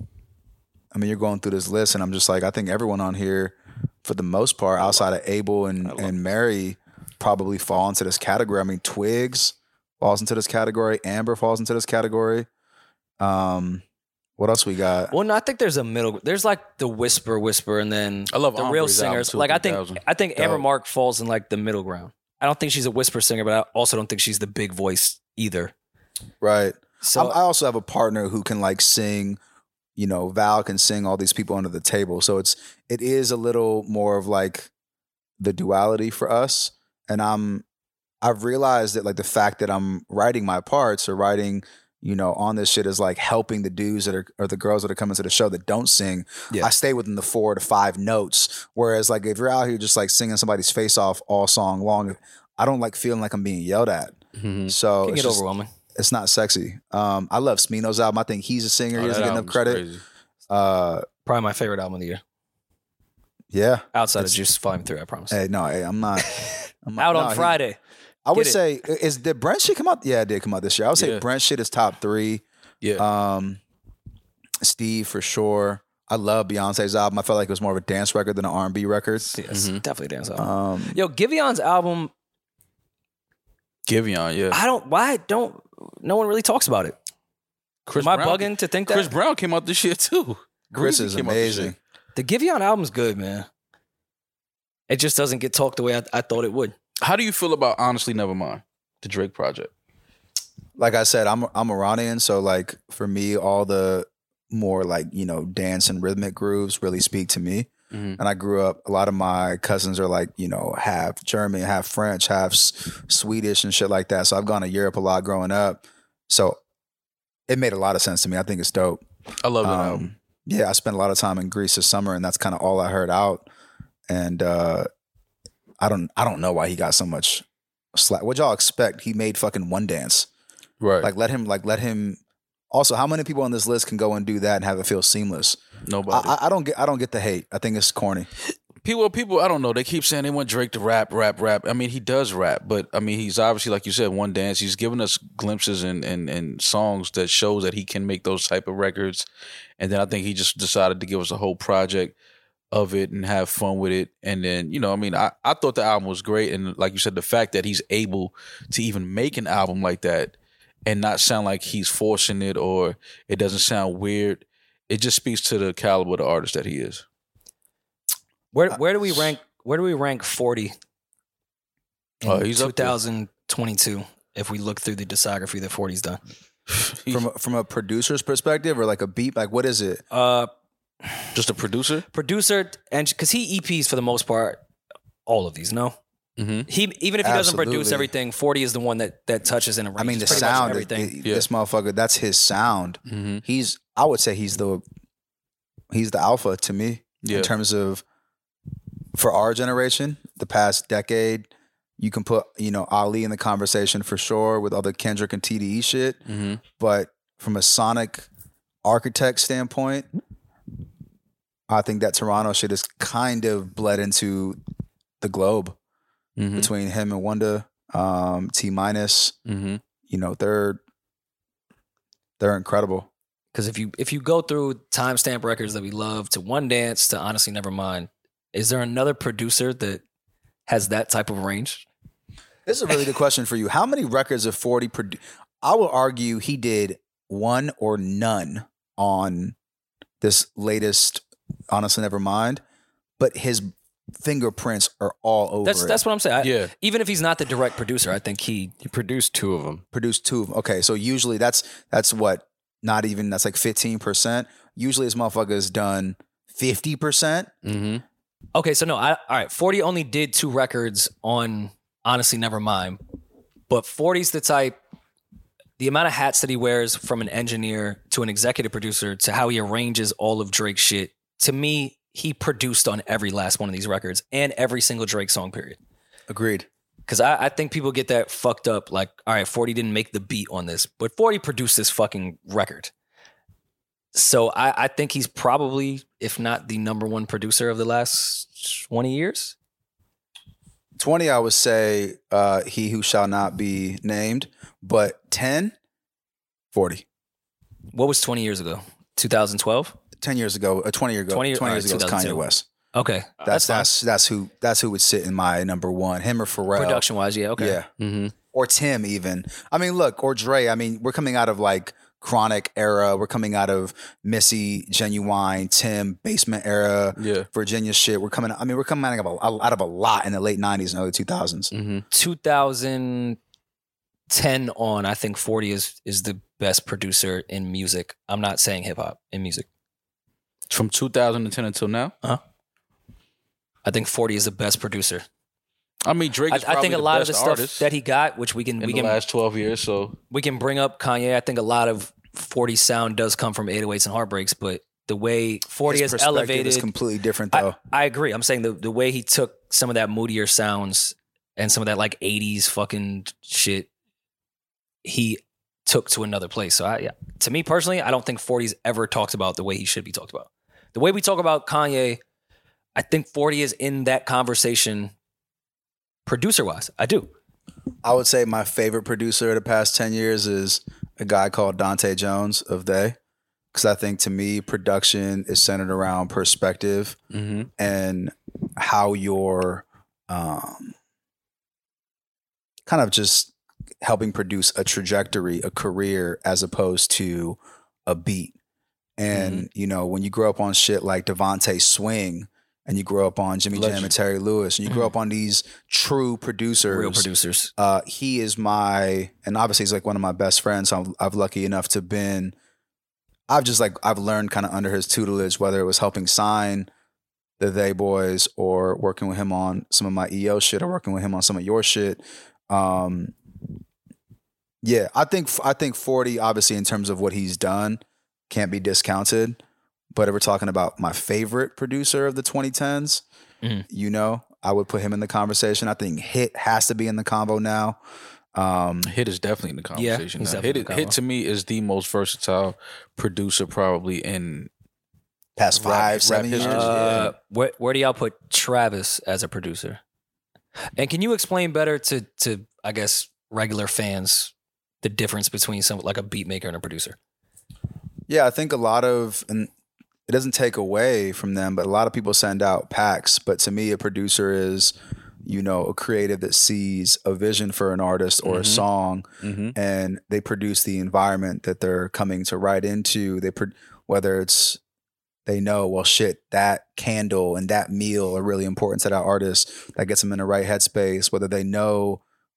I mean, you're going through this list, and I'm just like, I think everyone on here, for the most part, outside of Abel and, and Mary, probably fall into this category. I mean, Twigs falls into this category. Amber falls into this category. Um, what else we got? well, no, I think there's a middle. There's like the whisper, whisper, and then I love the real Ambre's album singers. too, Like I three think, thousand. I think Amber Dope. Mark falls in like the middle ground. I don't think she's a whisper singer, but I also don't think she's the big voice either. Right. So I, I also have a partner who can like sing. You know, Val can sing all these people under the table. So it's it is a little more of like the duality for us. And I'm I've realized that like the fact that I'm writing my parts or writing, you know, on this shit is like helping the dudes that are or the girls that are coming to the show that don't sing. Yeah. I stay within the four to five notes. Whereas like if you're out here just like singing somebody's face off all song long, I don't like feeling like I'm being yelled at. Mm-hmm. So can it's get just- overwhelming. it's not sexy. Um, I love Smino's album. I think he's a singer. he Oh, doesn't that get enough album's credit. crazy. Uh, Probably my favorite album of the year, yeah. outside It's- of Juice Volume Three. I promise. Hey, no, hey, I'm not. I'm not Out on no, he- Friday. I would Get it. say, is did Brent shit come out? Yeah, it did come out this year. I would say Yeah. Brent shit is top three. Yeah. Um, Steve for sure. I love Beyonce's album. I felt like it was more of a dance record than an R and B record. Yeah, it's Mm-hmm. definitely a dance album. Um, Yo, Givion's album. Giveon, yeah. I don't. Why don't no one really talks about it? Chris Am I Brown- bugging to think Chris that Brown came out this year too. Chris Greasy is came out this amazing. year. the Giveon album's good, man? It just doesn't get talked the way I, I thought it would. How do you feel about Honestly Nevermind, the Drake project? Like I said, I'm I'm Iranian, so like for me, all the more like you know dance and rhythmic grooves really speak to me. Mhm. And I grew up. A lot of my cousins are like you know half German, half French, half S- Swedish, and shit like that. So I've gone to Europe a lot growing up. So it made a lot of sense to me. I think it's dope. I love that Um, album. Yeah, I spent a lot of time in Greece this summer, and that's kind of all I heard out. And uh, I don't, I don't know why he got so much slack. What y'all expect? He made fucking One Dance. Right. Like let him, like let him. Also, how many people on this list can go and do that and have it feel seamless? Nobody. I, I, I don't get, I don't get the hate. I think it's corny. people, people, I don't know. They keep saying they want Drake to rap, rap, rap. I mean, he does rap, but I mean, he's obviously, like you said, One Dance. He's given us glimpses and and and songs that shows that he can make those type of records. And then I think he just decided to give us a whole project of it and have fun with it. And then, you know, I mean, I, I thought the album was great. And like you said, the fact that he's able to even make an album like that and not sound like he's forcing it or it doesn't sound weird, it just speaks to the caliber of the artist that he is. Where where do we rank? Where do we rank forty? In Oh, he's up there. twenty twenty-two. if we look through the discography that forty's done. From a, from a producer's perspective, or like a beat, like what is it? Uh, Just a producer? producer, and because he E Ps for the most part, all of these, no? Mm-hmm. He even if he doesn't produce Absolutely. everything, forty is the one that that touches and arranges I mean, the pretty much sound. everything. it- Yeah. This motherfucker, that's his sound. Mm-hmm. He's, I would say, he's the he's the alpha to me Yeah. in terms of for our generation, the past decade. You can put, you know, Ali in the conversation for sure with all the Kendrick and T D E shit. Mm-hmm. But from a sonic architect standpoint, I think that Toronto shit is kind of bled into the globe Mm-hmm. between him and Wanda, um, T minus. Mm-hmm. You know, they're they're incredible. Because if you if you go through timestamp records that we love to One Dance to Honestly Nevermind, is there another producer that has that type of range? This is a really good question for you. How many records of forty produ- I will argue he did one or none on this latest Honestly Nevermind, but his fingerprints are all over That's it. that's what I'm saying. I- Yeah. Even if he's not the direct producer, I think he He produced two of them. Produced two of them. Okay, so usually that's that's what, not even, that's like fifteen percent. Usually this motherfucker has done fifty percent. Mm-hmm. Okay, so no, I, all right. forty only did two records on Honestly Nevermind, but forty's the type. The amount of hats that he wears, from an engineer to an executive producer to how he arranges all of Drake's shit. To me, he produced on every last one of these records and every single Drake song. Period. Agreed. Because I, I think people get that fucked up. Like, all right, forty didn't make the beat on this, but forty produced this fucking record. So I, I think he's probably, if not the number one producer of the last twenty years. twenty, I would say uh, he who shall not be named, but ten, forty. What was twenty years ago? twenty twelve? ten years ago, uh, twenty years ago, twenty twenty, all years right, ago, it's two thousand Kanye two. West. Okay. That's fine. that's that's who that's who would sit in my number one. Him or Pharrell. Production wise, yeah, okay. Yeah. Mm-hmm. Or Tim even. I mean, look, or Dre. I mean, we're coming out of like Chronic era. We're coming out of Missy, Genuine, Tim, Basement era, Yeah. Virginia shit. We're coming. I mean, we're coming out of a, out of a lot in the late nineties and early two thousands. Mm-hmm. two thousand ten on, I think forty is is the best producer in music. I'm not saying hip hop, in music. From two thousand ten until now? I think forty is the best producer. I mean, Drake I, is I probably think a the lot of best the stuff artist that he got, which we can in we the can last twelve years. So we can bring up Kanye. I think a lot of forty sound does come from eight oh eights and Heartbreaks, but the way forty His has perspective elevated is completely different though. I, I agree. I'm saying the, the way he took some of that moodier sounds and some of that like eighties fucking shit, he took to another place. So I, yeah. to me personally, I don't think forty's ever talked about the way he should be talked about. The way we talk about Kanye, I think forty is in that conversation producer wise. I do. I would say my favorite producer of the past ten years is a guy called Dante Jones of They. Because I think to me, production is centered around perspective mm-hmm. and how you're um, kind of just helping produce a trajectory, a career, as opposed to a beat. And, Mm-hmm. you know, when you grow up on shit like Devontae Swing, and you grow up on Jimmy Jam Legend. and Terry Lewis, and you grow up on these true producers, Real producers. uh, he is my, and obviously he's like one of my best friends. So I'm, I've lucky enough to been, I've just like, I've learned kind of under his tutelage, whether it was helping sign the They Boys or working with him on some of my E O shit or working with him on some of your shit. Um, yeah, I think, I think forty, obviously in terms of what he's done, can't be discounted. But if we're talking about my favorite producer of the twenty tens, Mhm. you know, I would put him in the conversation. I think Hit has to be in the combo now. Um, Hit is definitely in the Yeah, conversation. he's now. definitely Hit, in the Hit combo. to me is the most versatile producer probably in past Rap- five, rap seven years. history. Uh, where where do y'all put Travis as a producer? And can you explain better to to I guess regular fans the difference between some like a beat maker and a producer? Yeah, I think a lot of, and it doesn't take away from them, but a lot of people send out packs. But to me, a producer is, you know, a creative that sees a vision for an artist or a Mhm. song, mm-hmm. and they produce the environment that they're coming to write into. They pro- whether it's they know, well, shit, that candle and that meal are really important to that artist. That gets them in the right headspace. Whether they know,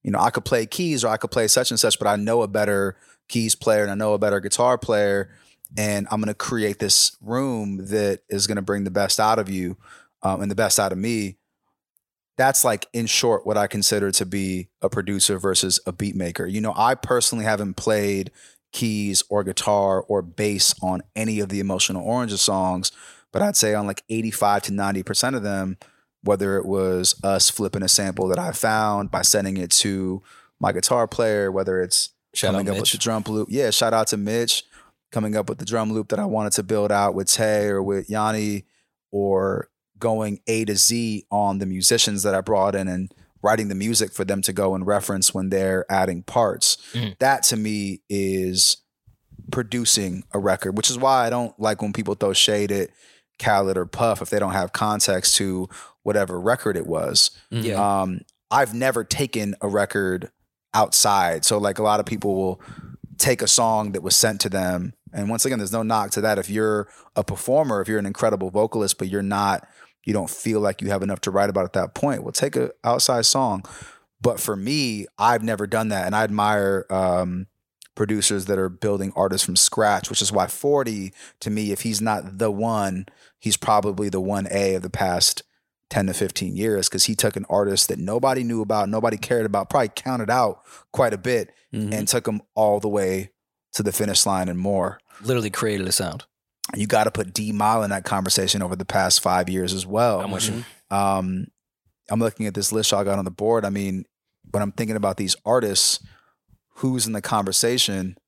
you know, I could play keys or I could play such and such, but I know a better keys player and I know a better guitar player, and I'm going to create this room that is going to bring the best out of you um, and the best out of me. That's like, in short, what I consider to be a producer versus a beat maker. You know, I personally haven't played keys or guitar or bass on any of the Emotional Oranges songs, but I'd say on like eighty-five to ninety percent of them, whether it was us flipping a sample that I found by sending it to my guitar player, whether it's Shout coming out up with Mitch. the drum loop. Yeah, shout out to Mitch, coming up with the drum loop that I wanted to build out with Tay or with Yanni, or going A to Z on the musicians that I brought in and writing the music for them to go and reference when they're adding parts. Mhm. That to me is producing a record, which is why I don't like when people throw shade at Khaled or Puff if they don't have context to whatever record it was. Yeah. Um, I've never taken a record outside. So like a lot of people will take a song that was sent to them. And once again, there's no knock to that. If you're a performer, if you're an incredible vocalist, but you're not, you don't feel like you have enough to write about at that point, well, take a outside song. But for me, I've never done that. And I admire um, producers that are building artists from scratch, which is why forty, to me, if he's not the one, he's probably the one A of the past ten to fifteen years, because he took an artist that nobody knew about, nobody cared about, probably counted out quite a bit, Mhm. and took him all the way to the finish line and more. Literally created a sound. You got to put D Mile in that conversation over the past five years as well. I'm with you. Um, I'm looking at this list y'all got on the board. I mean, when I'm thinking about these artists, who's in the conversation?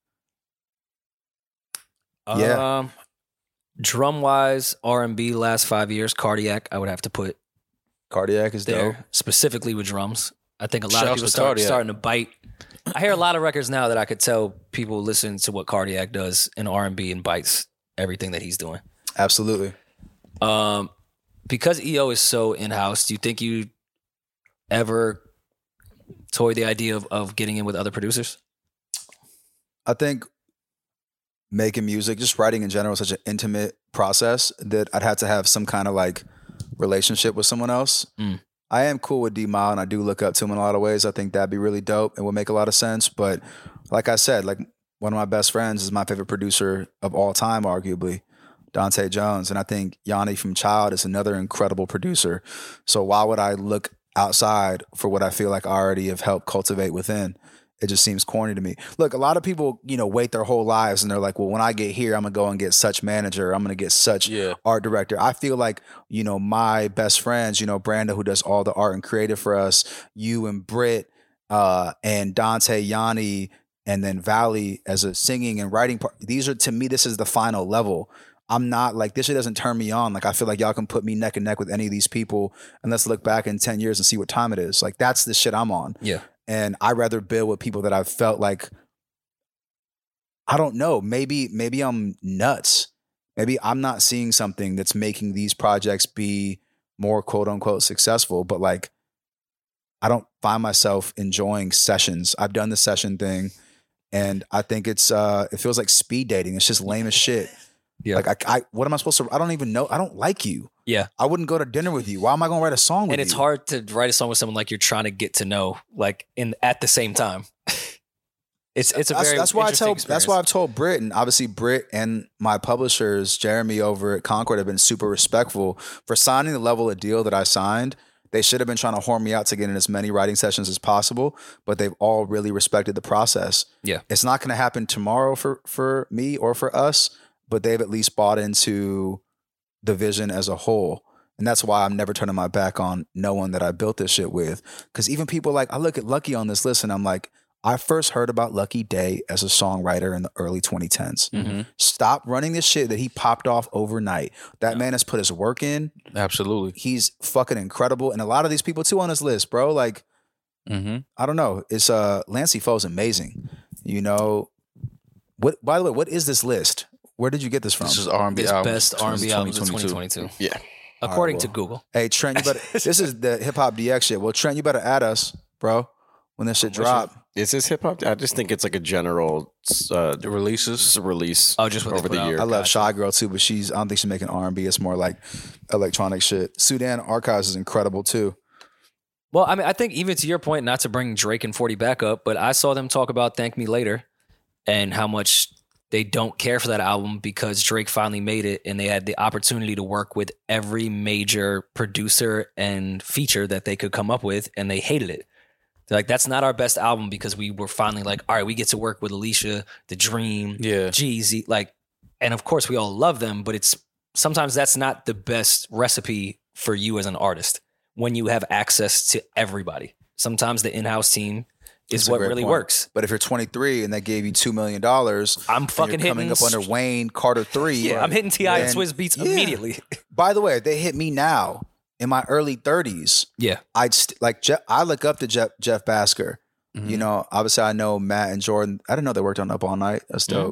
Yeah. Um, drum wise, R and B last five years, Cardiac, I would have to put Cardiac is there, dope. specifically with drums. I think a lot Shouts of people to start, Cardiac. starting to bite. I hear a lot of records now that I could tell people listen to what Cardiac does in R and B and bites everything that he's doing. Absolutely. Um, because E O is so in-house, do you think you ever toy the idea of, of getting in with other producers? I think making music, just writing in general, is such an intimate process that I'd have to have some kind of like relationship with someone else. Mm. I am cool with D Mile and I do look up to him in a lot of ways. I think that'd be really dope and would make a lot of sense. But like I said, like one of my best friends is my favorite producer of all time, arguably, Dante Jones. And I think Yanni from Child is another incredible producer. So why would I look outside for what I feel like I already have helped cultivate within? It just seems corny to me. Look, a lot of people, you know, wait their whole lives and they're like, well, when I get here, I'm going to go and get such manager. I'm going to get such Yeah. art director. I feel like, you know, my best friends, you know, Brando, who does all the art and creative for us, you and Britt, uh, and Dante, Yanni, and then Valley as a singing and writing part. These are, to me, this is the final level. I'm not like, this shit doesn't turn me on. Like, I feel like y'all can put me neck and neck with any of these people and let's look back in ten years and see what time it is. Like, that's the shit I'm on. Yeah. And I'd rather build with people that I've felt like, I don't know, maybe, maybe I'm nuts. Maybe I'm not seeing something that's making these projects be more quote unquote successful, but like, I don't find myself enjoying sessions. I've done the session thing and I think it's, uh, it feels like speed dating. It's just lame as shit. Yeah. Like, I, I, what am I supposed to, I don't even know. I don't like you. Yeah. I wouldn't go to dinner with you. Why am I going to write a song with you? And it's hard to write a song with someone like you're trying to get to know, like in at the same time. it's it's a that's, very that's why I interesting tell experience. that's why I've told Britt, and obviously Britt and my publishers Jeremy over at Concord have been super respectful for signing the level of deal that I signed. They should have been trying to horn me out to get in as many writing sessions as possible, but they've all really respected the process. Yeah. It's not going to happen tomorrow for for me or for us, but they've at least bought into the vision as a whole. And that's why I'm never turning my back on no one that I built this shit with. Because even people like, I look at Lucky on this list and I'm like, I first heard about Lucky Day as a songwriter in the early twenty tens. Mm-hmm. Stop running this shit that he popped off overnight. That man has put his work in. Absolutely. He's fucking incredible. And a lot of these people too on his list, bro. Like, Mm-hmm. I don't know. It's uh Lancey Foe's amazing. You know, what by the way, what is this list? Where did you get this from? This is R and B His album. best R and B albums of twenty twenty-two, Yeah. according All right, to Google. Hey Trent, you better this is the hip hop D X shit. Well, Trent, you better add us, bro, when this shit drop. Is this hip hop? I just think it's like a general uh, The releases. release Oh, just what they over put the out. year. I love Shy Girl too, but she's I don't think she's making R and B. It's more like electronic shit. Sudan Archives is incredible too. Well, I mean, I think even to your point, not to bring Drake and forty back up, but I saw them talk about Thank Me Later and how much they don't care for that album because Drake finally made it and they had the opportunity to work with every major producer and feature that they could come up with, and they hated it. They're like, that's not our best album because we were finally like, all right, we get to work with Alicia, The Dream, Yeah. Jeezy, like, and of course we all love them, but it's sometimes that's not the best recipe for you as an artist when you have access to everybody. Sometimes the in-house team is That's a what great really point. works. But if you're twenty-three and they gave you two million dollars, I'm fucking you're coming hitting up under Wayne Carter three. Yeah, I'm hitting T I and then- Swizz Beats yeah. immediately. By the way, if they hit me now in my early thirties, Yeah. I'd st- like Jeff, I look up to Jeff Jeff Basker. Mhm. You know, obviously I know Matt and Jordan. I didn't know they worked on Up All Night. That's dope.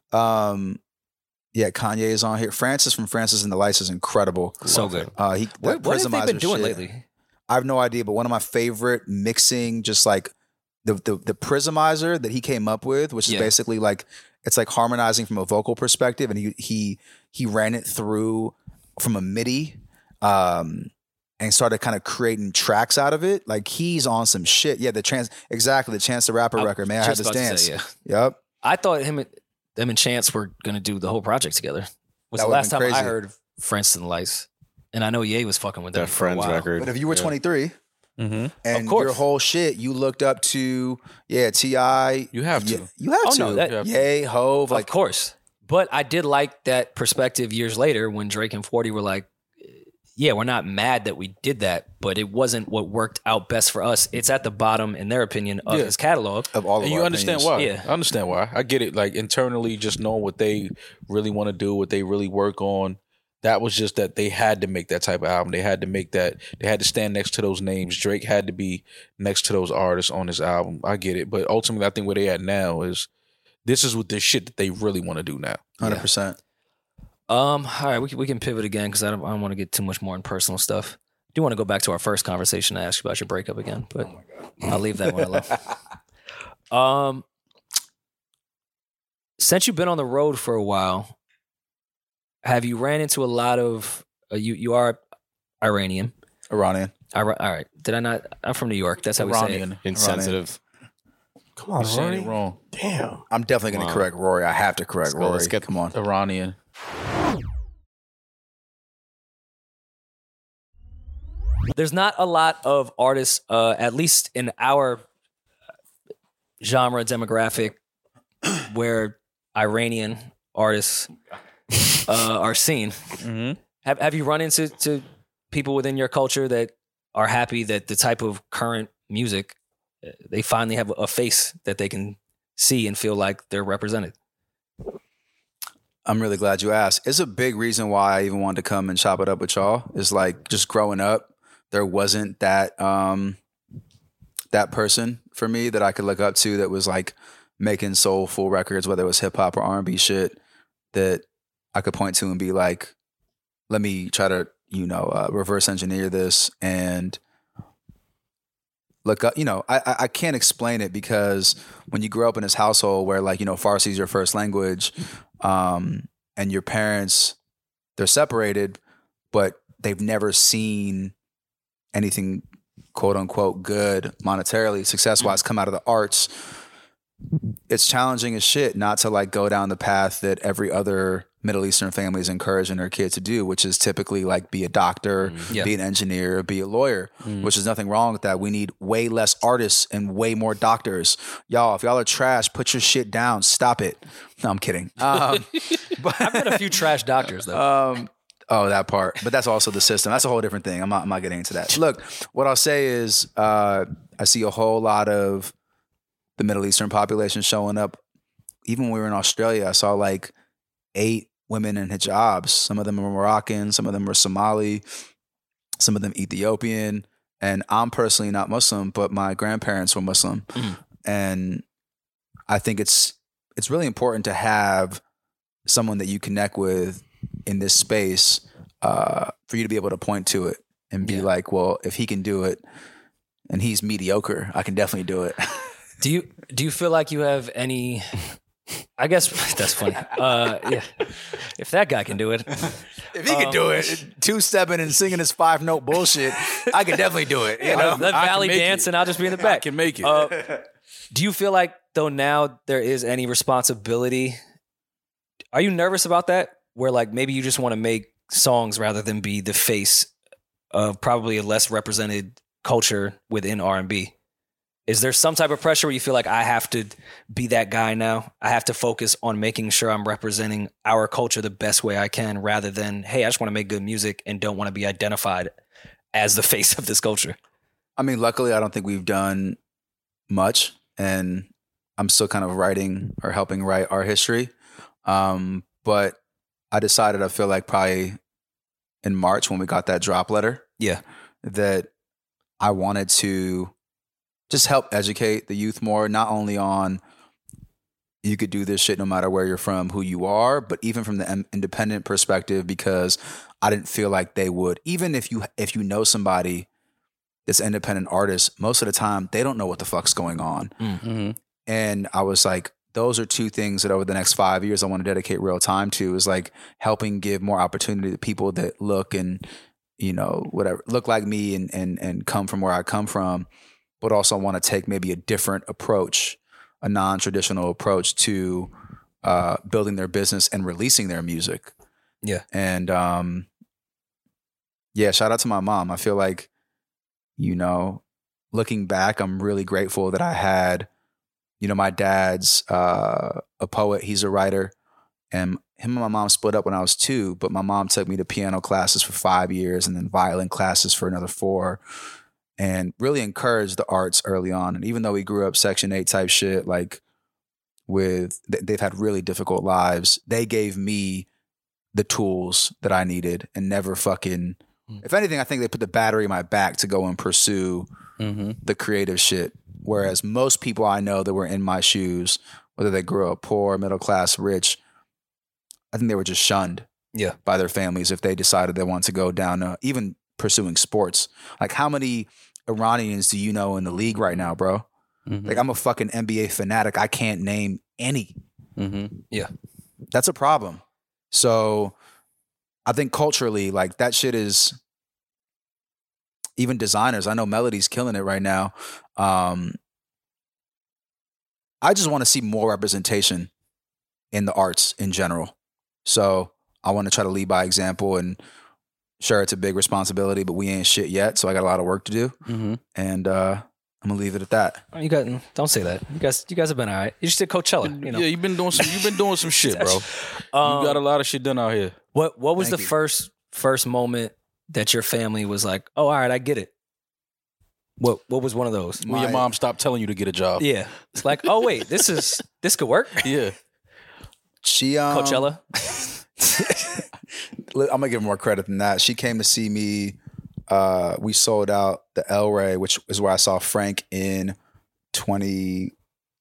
Um, yeah, Kanye is on here. Francis from Francis and the Lights is incredible. So good. Uh, he What, that what have they been Prismizer doing shit, lately? I have no idea, but one of my favorite mixing, just like the the, the Prismizer that he came up with, which is Yeah. basically like it's like harmonizing from a vocal perspective, and he he he ran it through from a MIDI, um, and started kind of creating tracks out of it. Like he's on some shit. Yeah, the chance exactly the Chance the Rapper I was record. Man, I had just this about to dance. say, yeah. Yep. I thought him, and- them and Chance were going to do the whole project together. Was That the would've last been time I crazy. heard of Francis and the Lights. And I know Ye was fucking with them That for a Friends while. record. But if you were Yeah. twenty-three Mm-hmm. and Of course. your whole shit, you looked up to yeah T I. You have to. Yeah, you have Oh, to. no, that- You have to. Yay, Hove, like of course. But I did like that perspective years later when Drake and forty were like, yeah, we're not mad that we did that, but it wasn't what worked out best for us. It's at the bottom, in their opinion, of Yeah. his catalog. of all of And our you understand opinions. why. Yeah. I understand why. I get it. Like internally, just knowing what they really want to do, what they really work on. That was just that they had to make that type of album. They had to make that. They had to stand next to those names. Drake had to be next to those artists on this album. I get it. But ultimately, I think where they at now is this is what the shit that they really want to do now. one hundred percent. Um, all right, we can, we can pivot again because I don't, I don't want to get too much more in personal stuff. I do want to go back to our first conversation and ask you about your breakup again, but I'll leave that one alone. Um, since you've been on the road for a while, have you ran into a lot of uh, you? You are Iranian. Iranian. Ira- all right, did I not? I'm from New York. That's how we say it. Iranian. Insensitive. Come on, You're saying Rory. it wrong. Damn. I'm definitely going to Wow. correct Rory. I have to correct Let's go. Rory. Let's get- Come on. Iranian. There's not a lot of artists, uh, at least in our genre demographic, where Iranian artists uh, are seen. Mm-hmm. Have Have you run into to people within your culture that are happy that the type of current music uh, they finally have a face that they can see and feel like they're represented? I'm really glad you asked. It's a big reason why I even wanted to come and chop it up with y'all. Is like just growing up, there wasn't that um that person for me that I could look up to that was like making soulful records, whether it was hip hop or R and B shit, that I could point to and be like, let me try to, you know, uh, reverse engineer this and look up. You know, I I- I can't explain it because when you grow up in this household where like, you know, Farsi is your first language, um, and your parents, they're separated, but they've never seen anything quote unquote good monetarily, success wise come out of the arts. It's challenging as shit not to like go down the path that every other Middle Eastern family is encouraging their kids to do, which is typically like be a doctor, Yeah. be an engineer, be a lawyer, which is nothing wrong with that. We need way less artists and way more doctors. Y'all, if y'all are trash, put your shit down. Stop it. No, I'm kidding. Um, but, I've met a few trash doctors though. um, oh, that part. But that's also the system. That's a whole different thing. I'm not, I'm not getting into that. Look, what I'll say is uh, I see a whole lot of the Middle Eastern population showing up. Even when we were in Australia, I saw like eight women in hijabs. Some of them are Moroccan, some of them are Somali, some of them Ethiopian. And I'm personally not Muslim, but my grandparents were Muslim. Mhm. And I think it's it's really important to have someone that you connect with in this space uh, for you to be able to point to it and be Yeah. like, well, if he can do it and he's mediocre, I can definitely do it. Do you do you feel like you have any? I guess that's funny. Uh, yeah, if that guy can do it, If he could Um, do it, two stepping and singing his five note bullshit, I could definitely do it. You Uh, know, let I can Valley make dance it. and I'll just be in the I back. can make it. Uh, do you feel like though now there is any responsibility? Are you nervous about that? Where like maybe you just want to make songs rather than be the face of probably a less represented culture within R and B? Is there some type of pressure where you feel like I have to be that guy now? I have to focus on making sure I'm representing our culture the best way I can rather than, hey, I just want to make good music and don't want to be identified as the face of this culture. I mean, luckily, I don't think we've done much, and I'm still kind of writing or helping write our history. Um, but I decided, I feel like probably in March when we got that drop letter, Yeah. that I wanted to just help educate the youth more, not only on you could do this shit no matter where you're from, who you are, but even from the independent perspective, because I didn't feel like they would, even if you if you know somebody that's independent artist, most of the time they don't know what the fuck's going on. Mm-hmm. And I was like, those are two things that over the next five years I want to dedicate real time to, is like helping give more opportunity to people that look and, you know, whatever, look like me and and and come from where I come from, but also want to take maybe a different approach, a non-traditional approach to uh, building their business and releasing their music. Yeah. And um, yeah, shout out to my mom. I feel like, you know, looking back, I'm really grateful that I had, you know, my dad's uh, a poet, he's a writer, and him and my mom split up when I was two, but my mom took me to piano classes for five years and then violin classes for another four, and really encouraged the arts early on. And even though we grew up Section eight type shit, like with, they've had really difficult lives, they gave me the tools that I needed and never fucking, if anything, I think they put the battery in my back to go and pursue Mm-hmm. the creative shit. Whereas most people I know that were in my shoes, whether they grew up poor, middle class, rich, I think they were just shunned Yeah. by their families if they decided they wanted to go down, uh, even pursuing sports. Like, how many Iranians do you know in the league right now, bro? Mm-hmm. Like, I'm a fucking N B A fanatic. I can't name any. Mm-hmm. That's a problem. So I think culturally, like, that shit is, even designers, I know Melody's killing it right now. Um, I just want to see more representation in the arts in general. So I want to try to lead by example, and sure, it's a big responsibility, but we ain't shit yet. So I got a lot of work to do. Mm-hmm. And uh, I'm gonna leave it at that. Oh, you got don't say that. You guys, you guys have been all right. You just did Coachella. You know, Yeah, you've been doing some. You've been doing some shit, bro. Um, you got a lot of shit done out here. What What was Thank the you. first first moment that your family was like, "Oh, all right, I get it." What What was one of those? When your My- mom stopped telling you to get a job. Yeah, it's like, oh wait, this is this could work. Yeah. She um, Coachella. I'm gonna give her more credit than that. She came to see me. Uh, we sold out the El Rey, which is where I saw Frank in twenty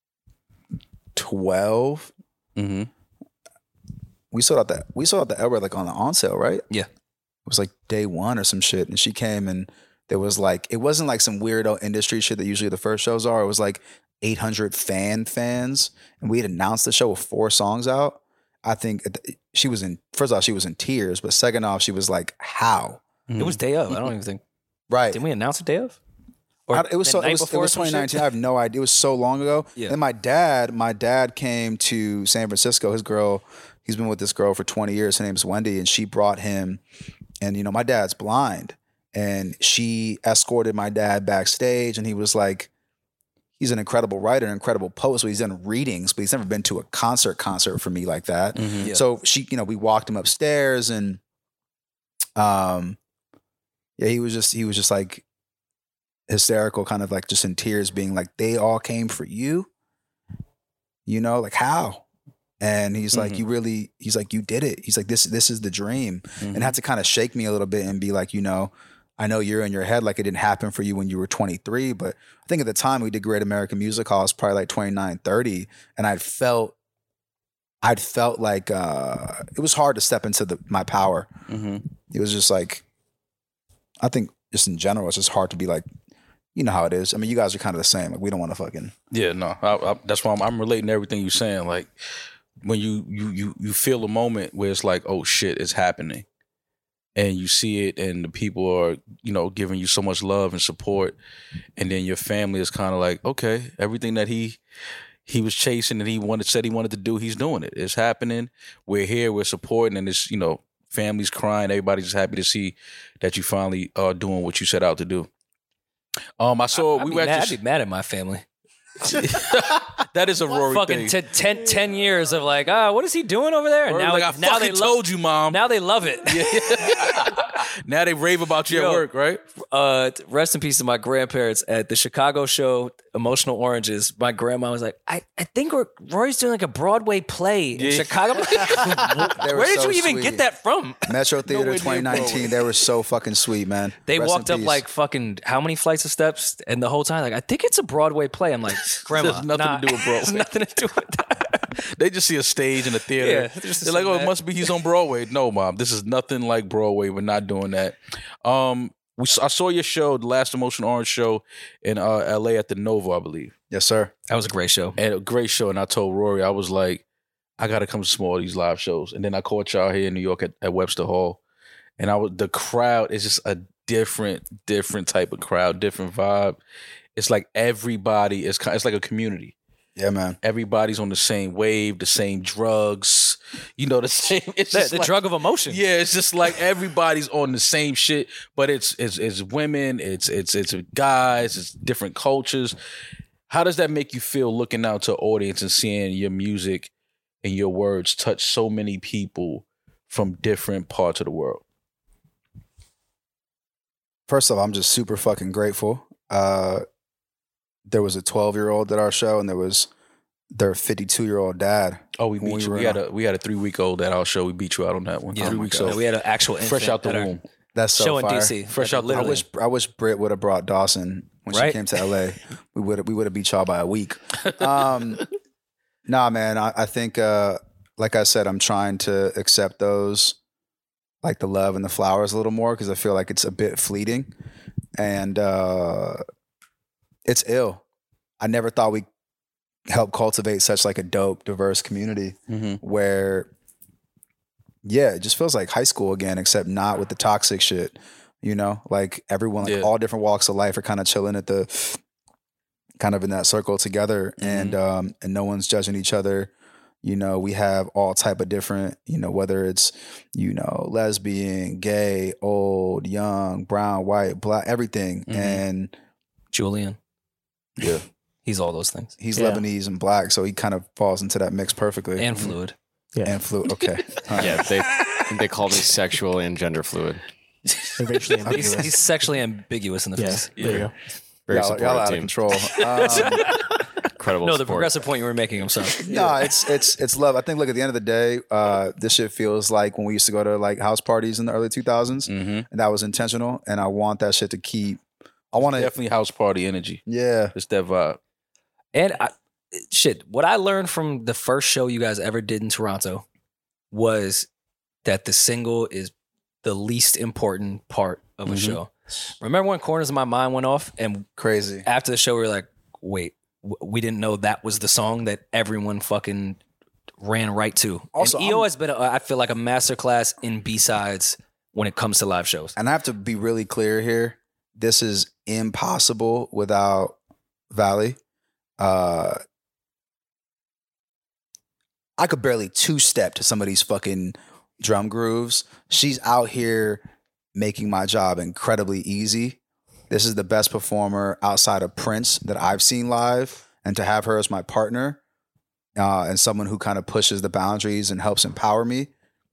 twelve. Mm-hmm. We sold out that. We sold out the El Rey like on the on sale, right? Yeah. It was like day one or some shit, and she came and there was like, it wasn't like some weirdo industry shit that usually the first shows are. It was like eight hundred fan fans, and we had announced the show with four songs out. I think she was in, first off, she was in tears, but second off, she was like, how? It was day of. I don't even think. Right. Didn't we announce a day of? I, it was the so, night it was, it before was or some shit? twenty nineteen. I have no idea. It was so long ago. Yeah. Then my dad, my dad came to San Francisco. His girl, he's been with this girl for twenty years. Her name's Wendy, and she brought him. And you know, my dad's blind, and she escorted my dad backstage. And he was like, he's an incredible writer, an incredible poet. So he's done readings, but he's never been to a concert concert for me like that. Mm-hmm. Yeah. So she, you know, we walked him upstairs, and um, yeah, he was just he was just like hysterical, kind of like just in tears, being like, they all came for you, you know, like how? And he's like, Mhm. you really, he's like, you did it. He's like, this, this is the dream. Mhm. And had to kind of shake me a little bit and be like, you know, I know you're in your head like it didn't happen for you when you were twenty-three, but I think at the time we did Great American Music Hall, I was probably like twenty-nine, thirty. And I'd felt, I'd felt like uh, it was hard to step into the, my power. Mm-hmm. It was just like, I think just in general, it's just hard to be like, you know how it is. I mean, you guys are kind of the same. Like, we don't want to fucking. Yeah, no, I, I, that's why I'm, I'm relating to everything you're saying. Like when you you you you feel a moment where it's like, oh shit, it's happening, and you see it, and the people are, you know, giving you so much love and support, and then your family is kind of like, okay, everything that he he was chasing and he wanted said he wanted to do, he's doing it. It's happening. We're here. We're supporting, and it's, you know, families crying. Everybody's just happy to see that you finally are doing what you set out to do. Um, I saw I'd we be were mad, at I'd your, be mad at my family. that is a Rory Fucking thing. t- ten, ten years of like, ah, what is he doing over there? And Rory now, like, I now fucking they lo- told you, mom. Now they love it. Now they rave about you Yo. at work, right? Uh, rest in peace to my grandparents at the Chicago show, Emotional Oranges. My grandma was like, I, I think we're, Rory's doing like a Broadway play in Yeah. Chicago. They were Where did so you even sweet. get that from? Metro Theater Nowhere near twenty nineteen. Broadway. They were so fucking sweet, man. They Rest in walked up peace. like fucking how many flights of steps, and the whole time like, I think it's a Broadway play. I'm like, Grandma, There's nothing to nah, do with Broadway. There's nothing to do with that. They just see a stage in a theater. Yeah, they're just They're like, oh, it mad. must be he's on Broadway. No, mom, this is nothing like Broadway. We're not doing that. Um, we s- I saw your show, the last Emotional Orange show in uh, L A at the Nova, I believe, Yes, sir. That was a great show. and a great show. And I told Rory, I was like, I got to come to some more of these live shows. And then I caught y'all here in New York at, at Webster Hall, and I was the crowd is just a different, different type of crowd, different vibe. It's like everybody is. ki- It's like a community. Yeah, man. Everybody's on the same wave, the same drugs, you know, the same. It's The, just the like, drug of emotion. yeah, it's just like everybody's on the same shit, but it's it's it's women, it's it's it's guys, it's different cultures. How does that make you feel looking out to an audience and seeing your music and your words touch so many people from different parts of the world? First off, I'm just super fucking grateful. Uh, there was a twelve year old at our show, and there was their fifty-two year old dad. Oh, we When beat we you. were We had in a we had a three week old at our show. We beat you out on that one. Yeah, three my weeks God. old, We had an actual fresh infant out the at our womb. That's so show in fire. D C. Fresh Like, out the- I literally. wish I wish Britt would have brought Dawson when Right? she came to L A. We would we would have beat y'all by a week. Um, nah, man. I, I think, uh, like I said, I'm trying to accept those, like the love and the flowers, a little more because I feel like it's a bit fleeting, and uh, it's ill. I never thought we helped cultivate such like a dope, diverse community Mm-hmm. where, yeah, it just feels like high school again, except not with the toxic shit. You know, like everyone, like Yeah. all different walks of life are kind of chilling at the, kind of in that circle together, and um, and no one's judging each other. You know, we have all type of different, you know, whether it's, you know, lesbian, gay, old, young, brown, white, black, everything, Mhm. and Julian. yeah, He's all those things. he's Yeah. Lebanese and black, so he kind of falls into that mix perfectly. And fluid. Yeah. and flu. Okay, All right. Yeah, they they call me sexual and gender fluid. They're racially He's, ambiguous. he's sexually ambiguous in the Yeah, face. there you go. Very y'all, supportive y'all out of team. control. Um, Incredible No, the support. progressive point you were making, I'm sorry. No, it's it's it's love. I think. Look, at the end of the day, uh, this shit feels like when we used to go to like house parties in the early two thousands, Mm-hmm. and that was intentional. And I want that shit to keep. I want to. Definitely house party energy. Yeah, It's that vibe. And I, shit, what I learned from the first show you guys ever did in Toronto was that the single is the least important part of a Mhm. show. Remember when Corners of My Mind went off, and crazy. after the show we were like, wait, w- we didn't know that was the song that everyone fucking ran right to. Also, and E O I'm- has been, a, I feel like, a masterclass in B-sides when it comes to live shows. And I have to be really clear here. This is impossible without Valley. Uh, I could barely two step to some of these fucking drum grooves. She's out here making my job incredibly easy. This is the best performer outside of Prince that I've seen live. And to have her as my partner uh, and someone who kind of pushes the boundaries and helps empower me.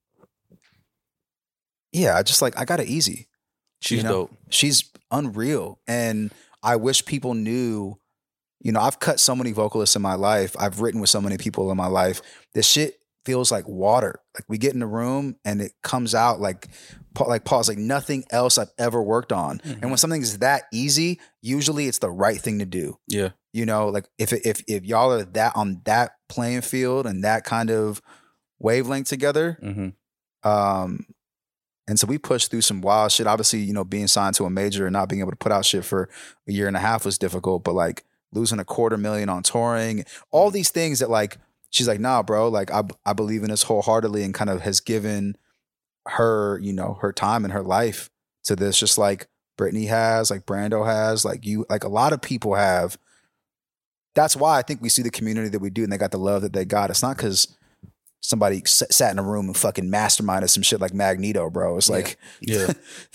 Yeah, I just like, I got it easy. She's You know? dope. She's unreal. And I wish people knew, you know, I've cut so many vocalists in my life. I've written with so many people in my life. This shit feels like water. Like we get in the room and it comes out like, Pa- like Paul's like nothing else I've ever worked on. And when something's that easy, usually it's the right thing to do. Yeah. You know, like if if if y'all are that on that playing field and that kind of wavelength together, Mm-hmm. um, and so we pushed through some wild shit. Obviously, you know, being signed to a major and not being able to put out shit for a year and a half was difficult, but like losing a quarter million on touring, all these things that like, she's like, nah, bro, like I, I believe in this wholeheartedly and kind of has given her, you know, her time and her life to this, just like Brittany has, like Brando has, like you, like a lot of people have. That's why I think we see the community that we do and they got the love that they got. It's not because somebody s- sat in a room and fucking masterminded some shit like Magneto, bro. It's like, Yeah.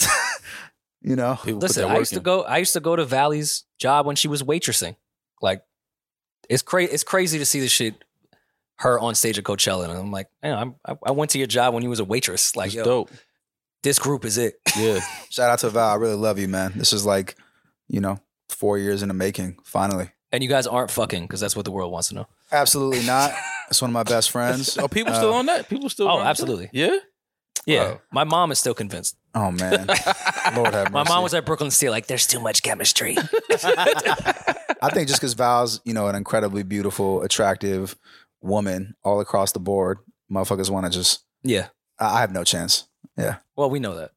you know, People put Listen, that I work used to in. go. I used to go to Valley's job when she was waitressing. Like, it's crazy. It's crazy to see this shit. Her on stage at Coachella, and I'm like, man, I'm, I, I went to your job when you was a waitress. Like, It's yo, dope. this group is it. Yeah. shout out to Val. I really love you, man. This is like, you know, four years in the making, finally. And you guys aren't fucking because that's what the world wants to know. Absolutely not. It's one of my best friends. Are people still Uh, on that? People still Oh, on that? absolutely. Yeah? Yeah, Wow. my mom is still convinced. Oh, man. Lord have mercy. My mom was at Brooklyn Steel, like, there's too much chemistry. I think just because Val's, you know, an incredibly beautiful, attractive woman all across the board, motherfuckers want to just, Yeah. I I have no chance. Yeah. Well, we know that.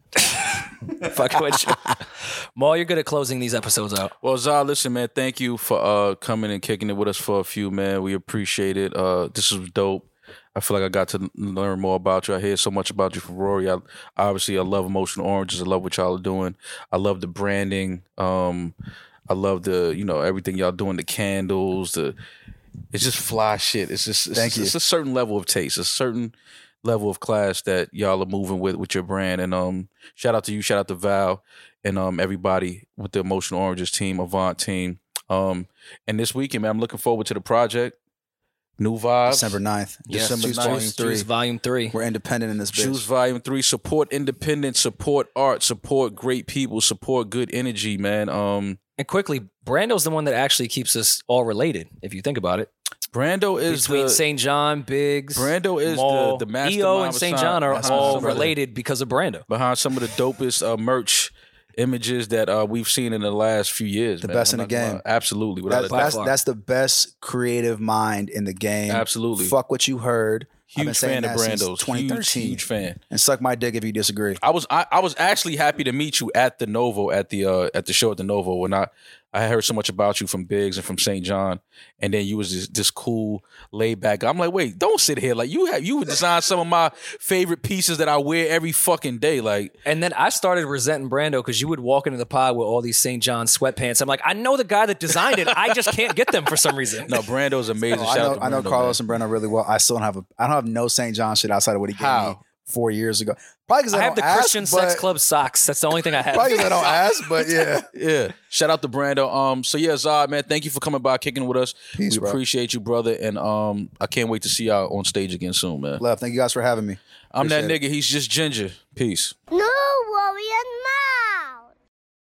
Fucking with you. Maul, you're good at closing these episodes out. Well, Zah, listen, man, thank you for uh, coming and kicking it with us for a few, man. We appreciate it. Uh, this was dope. I feel like I got to learn more about you. I hear so much about you from Rory. I, obviously, I love Emotional Oranges. I love what y'all are doing. I love the branding. Um, I love the, you know, everything y'all doing, the candles, the it's just fly shit. It's just it's, Thank you. it's a certain level of taste, a certain level of class that y'all are moving with with your brand. And um, shout out to you, shout out to Val, and um everybody with the Emotional Oranges team, Avant team. Um, and this weekend, man, I'm looking forward to the project. New vibes. December ninth. Yes, December Juice ninth. Volume three. Juice Volume three. We're independent in this bitch. Choose Volume Three. Support independent. Support art. Support great people. Support good energy, man. Um, And quickly, Brando's the one that actually keeps us all related, if you think about it. Brando is Between the Saint John, Biggs, Brando is Maul, the the mastermind E O and Saint John are behind all some of the- related because of Brando. behind some of the dopest uh, merch images that uh, we've seen in the last few years. The man. best I'm in the not gonna game. lie. Absolutely, without That's, a doubt. that's, far. that's the best creative mind in the game. Absolutely. Fuck what you heard. I've been Huge saying fan of that since Brando's. twenty Huge, thirteen. huge fan. And suck my dick if you disagree. I was I, I was actually happy to meet you at the Novo at the uh, at the show at the Novo when I I had heard so much about you from Biggs and from Saint John, and then you was this, this cool laid back. I'm like, wait, don't sit here like you have you would design some of my favorite pieces that I wear every fucking day. Like, And then I started resenting Brando because you would walk into the pod with all these Saint John sweatpants. I'm like, I know the guy that designed it. I just can't get them for some reason. no, Brando's amazing. Oh, Shout I know, out to I know Brando, Carlos man. and Breno really well. I still don't have a. I don't have no Saint John shit outside of what he gave How? me four years ago. Probably because I, I have don't the ask, Christian Sex but- Club socks. That's the only thing I have. Probably because I don't ask, but yeah. Yeah. Shout out to Brando. Um, so yeah, Zod, man, thank you for coming by, kicking with us. Peace, we bro. appreciate you, brother. And um, I can't wait to see y'all on stage again soon, man. Love. Thank you guys for having me. I'm that Appreciate nigga. He's just ginger. Peace. No